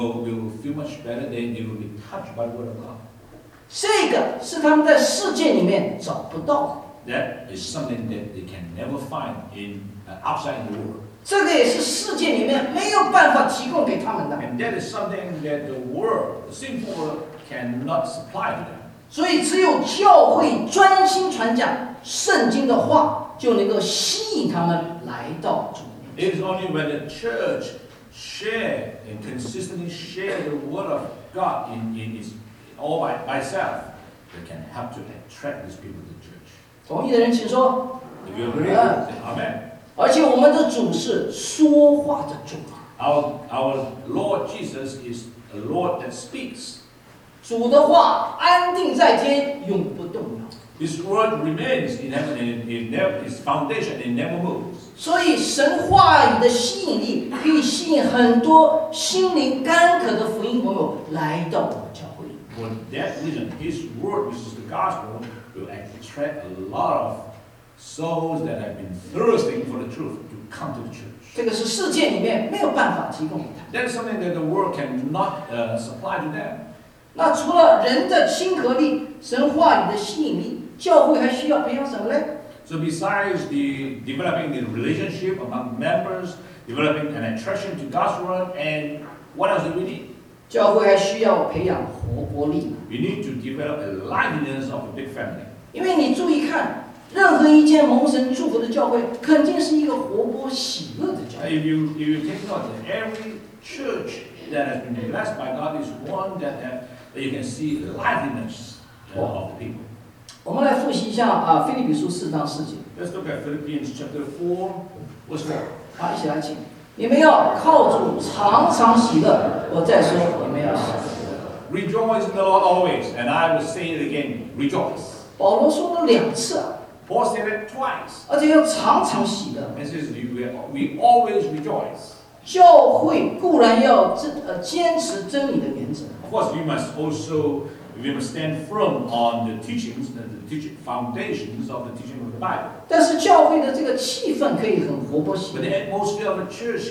feel much better. They will be touched by the word of God. 这个是他们在世界里面找不到的， That is something that they can never find outside the world. 这个也是世界里面没有办法提供给他们的。 And that is something that the world, the sinful world, cannot supply to them. 所以只有教会专心传讲圣经的话，就能够吸引他们来到主面 It is only when the church share and consistently share the word of God in its all by itself that can help to attract these people to the church. 同意的人请说。 If you agree, say Amen. 而且我们的主是说话的主， Our Lord Jesus is a Lord that speaks. 主的话安定在天，永不动摇。 His word remains in heaven and its foundation, it never moves. 所以神话语的吸引力可以吸引很多心灵干渴的福音朋友来到我们教会。 For that reason, His word, which is the gospel, will attract a lot of souls that have been thirsting for the truth to come to the church. 这个是世界里面没有办法提供给他。 That is something that the world cannot supply to them. 那除了人的亲和力、神话语的吸引力，教会还需要培养什么呢？ So besides the developing the relationship among members, developing an attraction to God's word, and what else do we need? 教会还需要培养活泼力。 We need to develop a liveliness of a big family. 因为你注意看，任何一间蒙神祝福的教会，肯定是一个活泼喜乐的教会。 If you take note that every church that has been blessed by God is one that you can see the liveliness of the people. 我们来复习一下腓立比书4章4节。 Let's look at Philippians chapter 4, verse 4. 一起来请。你们要靠主常常喜乐。我再说，你们要喜乐。 Rejoice in the Lord always, and I will say it again, rejoice. 保罗说了2次， Paul said it twice. 而且要常常喜乐。 It says we always rejoice. 教会固然要坚持真理的原则， Of course, we must stand firm on the teachings, the teaching foundations of the teaching of the Bible. 但是教会的这个气氛可以很活泼喜 But 乐。 the atmosphere of the church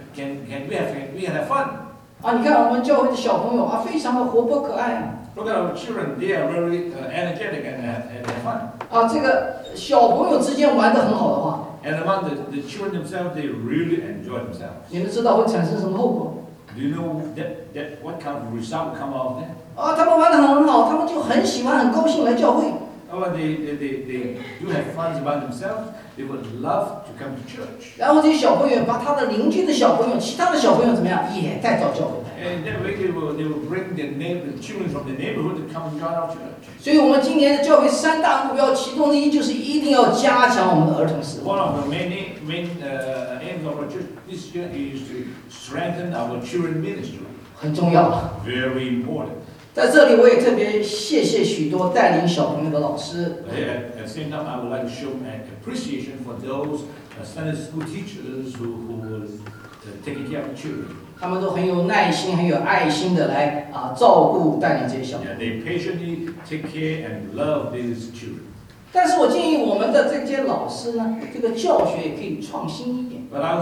we can have fun. 你看我们教会的小朋友非常的活泼可爱啊。 Look at our children; they are very energetic and have fun. 这个小朋友之间玩得很好的话， And among the children themselves, they really enjoy themselves. 你们知道会产生什么后果？ Do you know that what kind of result will come out of that? 他们玩得很好，他们就很喜欢、很高兴来教会。 When they do have fun among themselves, they would love to come to church. 然后这些小朋友把他的邻居的小朋友、其他的小朋友怎么样，也带到教会来。 And that way they will bring the children from the neighborhood to come and join our church. 所以我们今年的教会3大目标，其中之一就是一定要加强我们的儿童事工。 One of the main aims of our church this year is to strengthen our children ministry. 很重要。 Very important. 在这里，我也特别谢谢许多带领小朋友的老师。 At the same time, I would like to show my appreciation for those Sunday school teachers who were taking care of the children. 他们都很有耐心、很有爱心的来照顾、带领这些小朋友。 Yeah, they patiently take care and love these children. 但是我建议我们的这些老师呢，这个教学也可以创新一点。 But I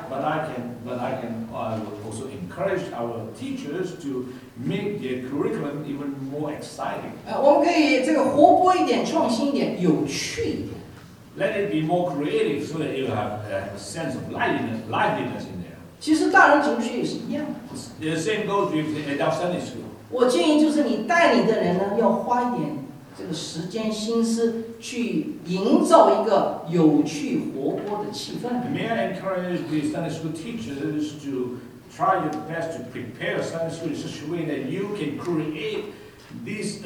can also encourage our teachers to make their curriculum even more exciting. 我们可以这个活泼一点、创新一点、有趣一点。 Let it be more creative so that you have a sense of liveliness in there. 其实大人主学也是一样的。 The same goes with adult Sunday school. 我建议就是你带领的人呢，要花一点这个时间、心思去营造一个有趣、活泼的气氛。 May I encourage the Sunday school teachers to try your best to prepare Sunday school in such a way that you can create this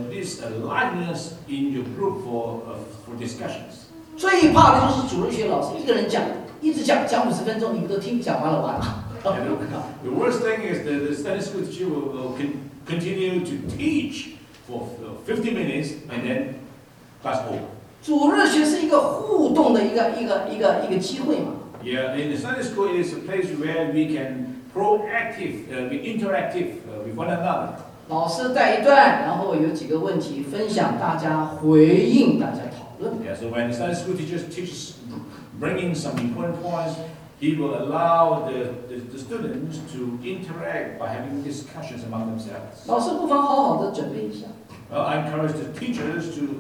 liveliness in your group for discussions. 最怕的就是主日学老师一个人讲，一直讲50分钟，你们都听讲完了。 The worst thing is that the Sunday school teacher will continue to teach for 50 minutes and then class over. 主日学是一个互动的一个机会嘛。 Yeah, in the Sunday school it is a place where we can be interactive with one another. 老师带一段，然后有几个问题分享，大家回应，大家讨论。 Yeah, so when the Sunday school teaches bringing some important points, he will allow the students to interact by having discussions among themselves. 老师不妨好好的准备一下。 I encourage the teachers to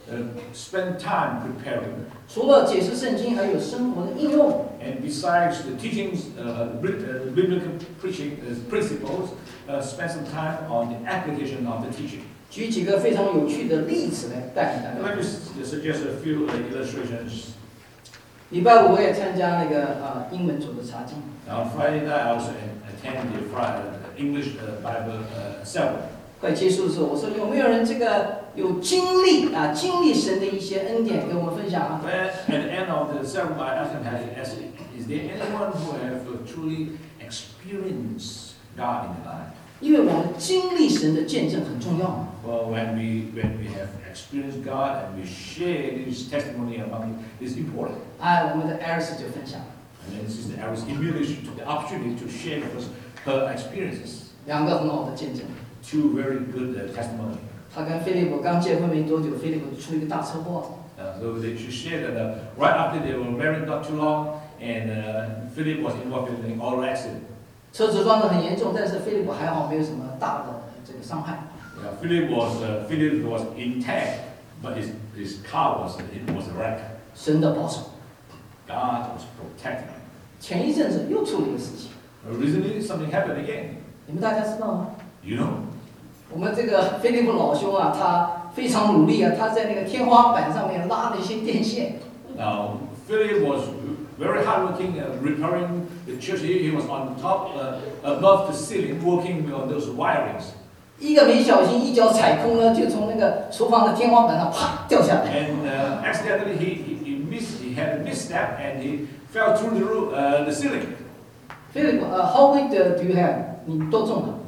spend time preparing. 除了解释圣经，还有生活的应用。 And besides the teachings, biblical preaching principles, spend some time on the application of the teaching. 举几个非常有趣的例子来带领大家。 Let me suggest a few illustrations. 礼拜5我也参加那个英文组的查经。 On Friday night, I also attend the English Bible assembly. 快结束的时候，我说有没有人这个有经历神的一些恩典给我们分享啊？ At the end of the sermon, I asked him, is there anyone who have truly experienced God in their life? 因为我们经历神的见证很重要嘛。 Well, when we have experienced God and we share His testimony among is important. 哎，我们的 Alice 就分享， And then Sister Alice immediately took the opportunity to share with us her experiences. 2个很好的见证。 Two very good testimony. 他跟菲利普刚结婚没多久，菲利普出一个大车祸。 So she shared that right after they were married not too long, and Philip was involved in an auto accident. 车子撞得很严重，但是菲利普还好，没有什么大的这个伤害。 Philip was intact, but his car was a wreck. 神的保守。 God was protecting him. 前一阵子又出了一个事情， Recently, something happened again. 你们大家知道吗？ You know, 我们这个菲利普老兄啊，他非常努力啊，他在那个天花板上面拉了一些电线。 now Philip was very hardworking, repairing the church. He was on top, above the ceiling, working on those wirings. 一个没小心，一脚踩空呢，就从那个厨房的天花板上啪掉下来。 And accidentally, he had a misstep and he fell through the roof, the ceiling. 菲利普，how weight do you have？ 你多重啊？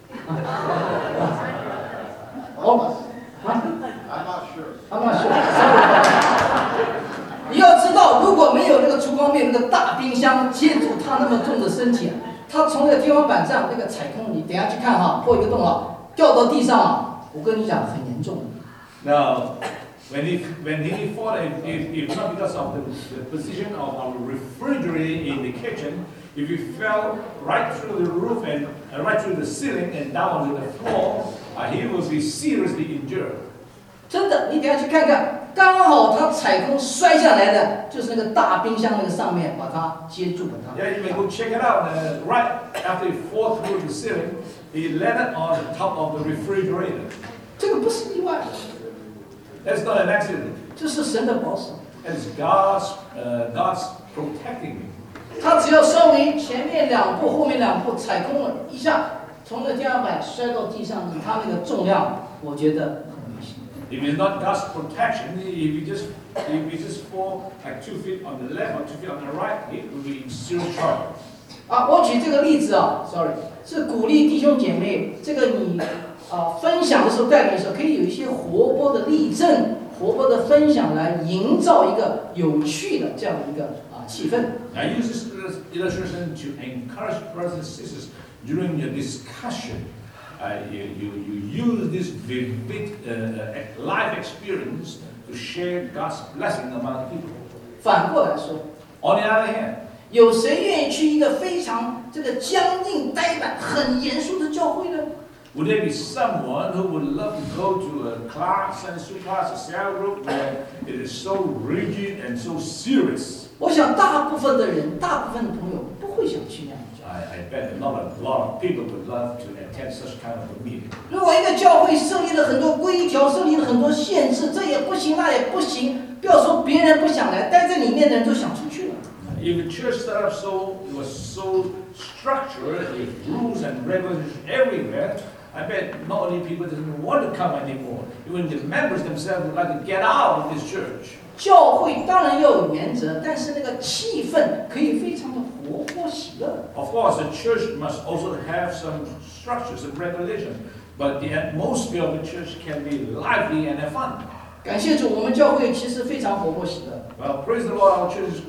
哦，啊 I'm not sure. ，I'm not sure。你要知道，如果没有那个厨房面那个大冰箱接住他那么重的身体，他从那个天花板上那个踩空，你等下去看哈，破一个洞啊，掉到地上啊，我跟你讲很严重。 Now, when he fought, if not because of the position of our refrigerator in the kitchen, if he fell right through the roof and right through the ceiling and down to the floor, he will be seriously injured. 真的，你等下去看看，刚好他踩空摔下来的，就是那个大冰箱那个上面把它接住了它。 Yeah, you may go check it out. Right after he fell through the ceiling, he landed on the top of the refrigerator. 这个不是意外， That's not an accident. 这是神的保守。 It's God's protecting me. 他只要稍微前面2步、后面2步踩空了一下，从那天花板摔到地上，以他那个重量，我觉得很危险。 If it's not God's protection, if you just fall like 2 feet on the left or 2 feet on the right, it will be in serious trouble. 啊，我举这个例子啊 ，sorry， 是鼓励弟兄姐妹，这个你分享的时候、带领的时候，可以有一些活泼的例证、活泼的分享来营造一个有趣的这样的一个气氛。 I use this illustration to encourage brothers and sisters during your discussion. You use this vivid life experience to share God's blessing among people. 反过来说， On the other hand, 有谁愿意去一个非常这个僵硬、呆板、很严肃的教会呢？ would there be someone who would love to go to a class, and school class, a cell group where it is so rigid and so serious? 我想大部分的人、大部分的朋友不会想去那样的教会。 I bet a lot of people would love to attend such kind of a meeting. 如果一个教会设立了很多规条，设立了很多限制，这也不行，那也不行，不要说别人不想来，待在里面的人都想出去了。 If the church set up was so structured with rules and regulations everywhere, I bet not only people didn't want to come anymore, even the members themselves would like to get out of this church. 教会当然要有原则，但是那个气氛可以非常的活泼喜乐。 Of course, the church must also have some structures and regulations, but the atmosphere of the church can be lively and have fun. 感谢主，我们教会其实非常活泼喜乐。 Well, praise the Lord, our church is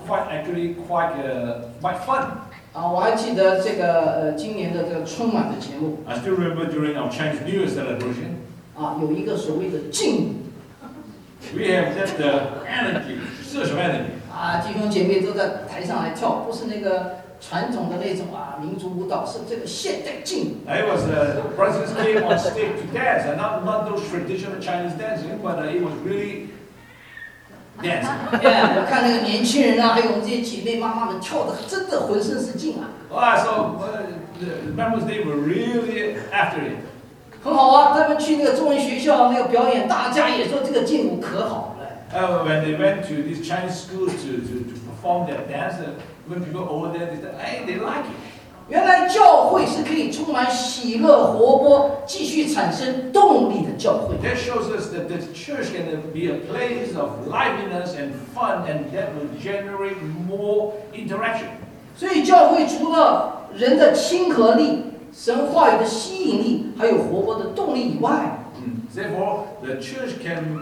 quite fun. 我还记得这个今年的这个春晚的节目 I still remember during our Chinese New Year celebration, 有一个所谓的劲舞 we have that energy, social energy. 弟兄姐妹都在台上来跳，不是那个传统的那种民族舞蹈，是这个现代劲舞。 It was brothers came on stage to dance, and not those traditional Chinese dancing, but it was really dancing. 我看那个年轻人还有我们这些姐妹妈妈们跳的，真的浑身是劲啊， Well, I saw the members, they were really after it. 很好啊。他们去那个中文学校那个表演，大家也说这个劲舞可好了。 When they went to these Chinese schools to perform their dance, when people over there, they said, hey, they like it. 原来教会是可以充满喜乐、活泼，继续产生动力的教会。 That shows us that the church can be a place of liveliness and fun, and that will generate more interaction. 所以教会除了人的亲和力， 神话语的吸引力，还有活泼的动力以外， Therefore, the church can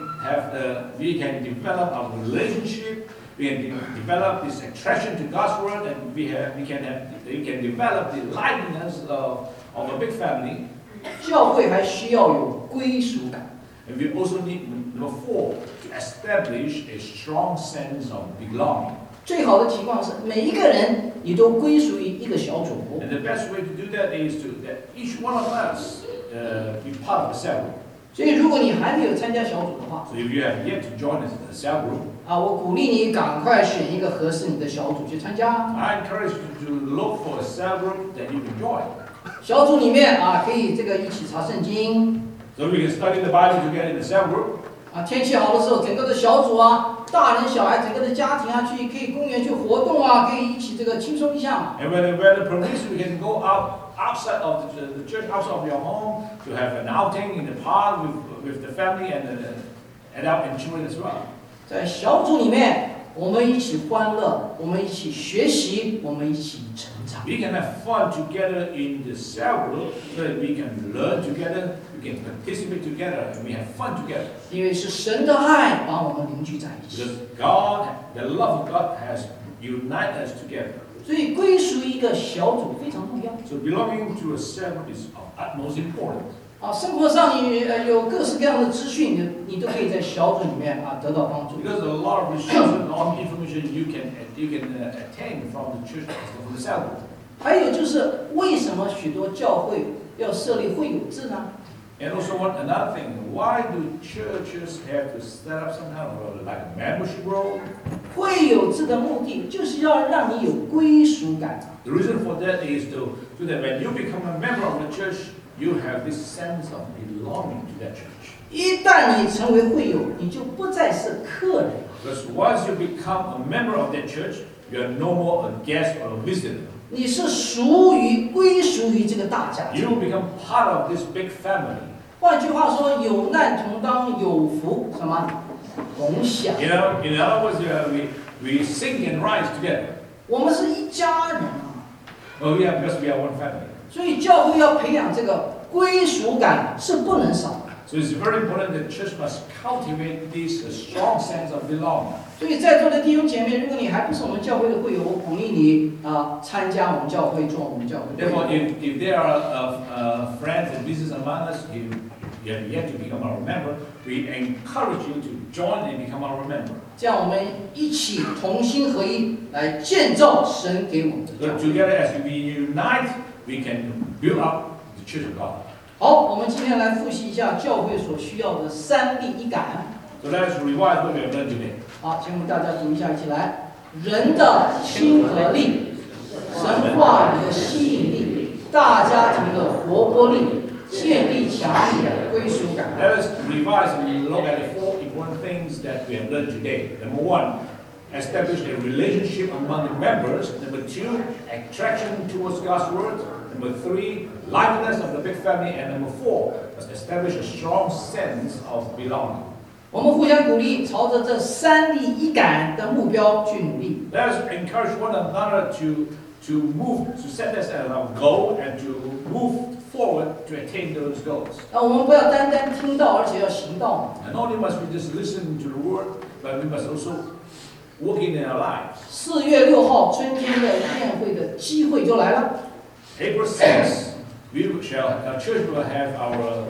we can develop our relationship, we can develop this attraction to God's word, and we can develop the likeness of a big family. 教会还需要有归属感。 And we also need, number 4, to establish a strong sense of belonging. 最好的情况是每一个人你都归属于一个小组。 And the best way to do that is that each one of us be part of the cell group. 所以如果你还没有参加小组的话， So if you have yet to join the cell group, 我鼓励你赶快选一个合适你的小组去参加。 I encourage you to look for a cell group that you can join. 小组里面可以一起查圣经。 So we can study the Bible together in the cell group. 天气好的时候，整个的小组大人小孩，整个的家庭可以公园去活动可以一起轻松一下。 And when the weather permits, we can go outside of the church, outside of your home, to have an outing in the park with the family and children as well. 在小组里面，我们一起欢乐，我们一起学习，我们一起成长。 We can have fun together in the cell group, so that we can learn together, we can participate together, and we have fun together. 因为是神的爱把我们凝聚在一起。 Because God, the love of God has united us together. 所以归属一个小组非常重要。 So belonging to a cell group is of utmost importance. 生活上你有各式各样的资讯，你都可以在小组里面得到帮助。 Because a lot of resources and all the information you can attain from the church, from the cell group. 还有就是为什么许多教会要设立会友制呢？ And also another thing, why do churches have to set up some kind of like a membership role? 会友制的目的就是要让你有归属感。 The reason for that is so that when you become a member of the church, you have this sense of belonging to that church. 一旦你成为会友，你就不再是客人。 Because once you become a member of that church, you are no more a guest or a visitor. 你是归属于这个大家庭。 You become part of this big family. 换句话说，有难同当，有福同享。 You know, in other words, we sing and rise together. 我们是一家人 because we are one family. 所以教会要培养这个归属感是不能少的。 So it's very important that the church must cultivate this strong sense of belonging. 所以在座的弟兄姐妹，如果你还不是我们教会的会友，我鼓励你参加我们教会，做我们教会的会 Therefore, 友。 if there are friends and visitors among us, if you have yet to become our member, we encourage you to join and become our member. 这样我们一起同心合一，来建造神给我们的 So 教会。 together, as we unite, we can build up the church of God. 好，我们今天来复习一下教会所需要的3力一感。 So let us revise what we have learned today. 好，请我们大家读一下，一起来。人的亲和力，神话语的吸引力，大家庭的活泼力，建立强烈的归属感。 Let us revise and look at the 4 important things that we have learned today. Number 1, establish a relationship among the members. Number 2, attraction towards God's word. Number 3, likeness of the big family. And number 4, establish a strong sense of belonging. 我们互相鼓励，朝着这3力一感的目标去努力。 Let us encourage one another to move, to set this as our goal and to move forward to attain those goals. 我们不要单单听到，而且要行道。 And not only must we just listen to the word, but we must also work it in our lives. 4月6号春天的宴会的机会就来了。 April 6th, our church will have our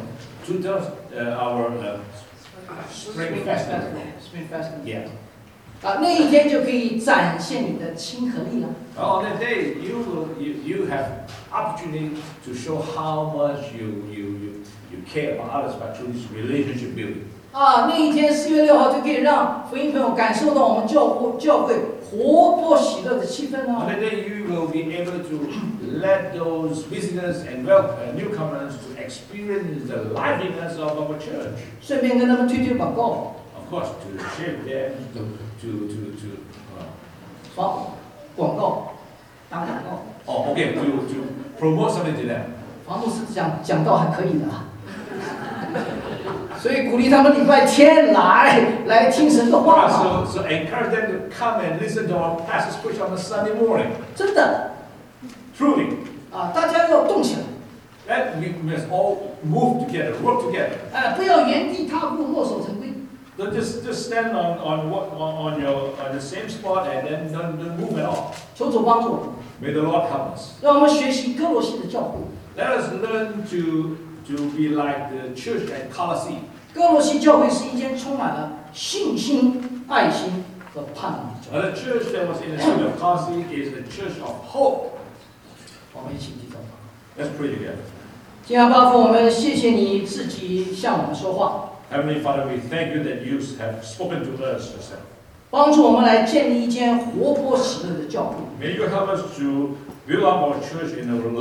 spring festival. Spring Festival。 Yeah. 那一天就可以展现你的亲和力了。 On that day, you have opportunity to show how much you care about others by through this relationship building. 那一天4月6号就可以让福音朋友感受到我们教会活泼喜乐的气氛 On that day, you will be able to let those visitors and newcomers to experience the liveliness of our church. 顺便跟他们推广告。 Of course, to share with them, to 广告，打广告。 okay, to promote something to them. 黄牧师讲道还可以的。所以鼓励他们礼拜天来听神的话。 So encourage them to come and listen to our pastors preach on a Sunday morning. 真的。 Truly. 大家要动起来。 That we must all move together, work together. 不要原地踏步，墨守成规。 Don't just stand on the same spot and then don't move at all. 求主帮助我们， May the Lord help us. 让我们学习哥罗西的教会。 Let us learn to be like the church at Colossae. 哥罗西教会是一间充满了信心、爱心和盼望的教会。 The church that was in the city of Colossae is a church of hope. 我们一起祈祷。 Let's pray together. 亲爱的爸父，我们谢谢你自己向我们说话， Heavenly Father, we thank you that you have spoken to us yourself. 帮助我们来建立一间活泼喜乐的教会。 May you help us to build up our church in a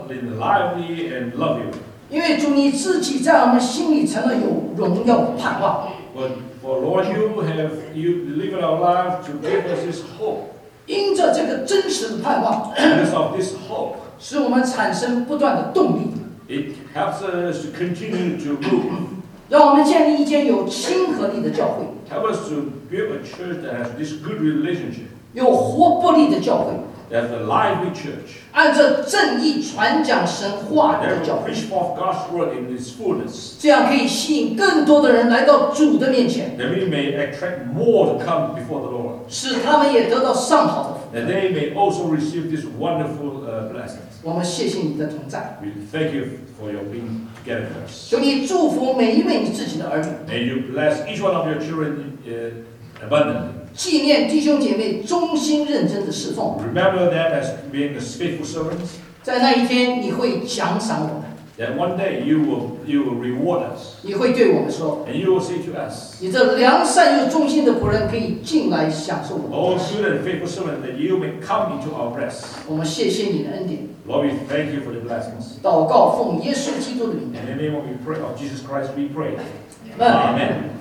lively and love you. 因为主你自己在我们心里成了有荣耀的盼望， For Lord, you delivered our life to give us this hope. 因着这个真实的盼望， Because of this hope, 使我们产生不断的动力， it helps us to continue to move. 让我们建立一间有亲和力的教会， Help us to build a church that has this good relationship. 有活泼力的教会， That's a lively church. 按着正义传讲神话语 That 的教 will 会， preach forth God's word in its fullness. 这样可以吸引更多的人来到主的面前， That we may attract more to come before the Lord. 使他们也得到上好的福。 That they may also receive these wonderful blessings. 我们谢谢你的同在， We thank you for your being together with us. 求你祝福每一位你自己的儿女， May you bless each one of your children abundantly. 纪念弟兄姐妹忠心认真的侍奉。 Remember them as being as faithful servants. 在那一天，你会奖赏我们， That one day you will reward us. 你会对我们说 And you will say to us, 你这良善又忠心的仆人可以进来享受我们 O 的。 good and faithful servant, that you may come into our rest. 我们谢谢你的恩典， Lord, we thank you for the blessings. 祷告奉耶稣基督的名。 In the name of Jesus Christ, we pray. 阿门。 Amen.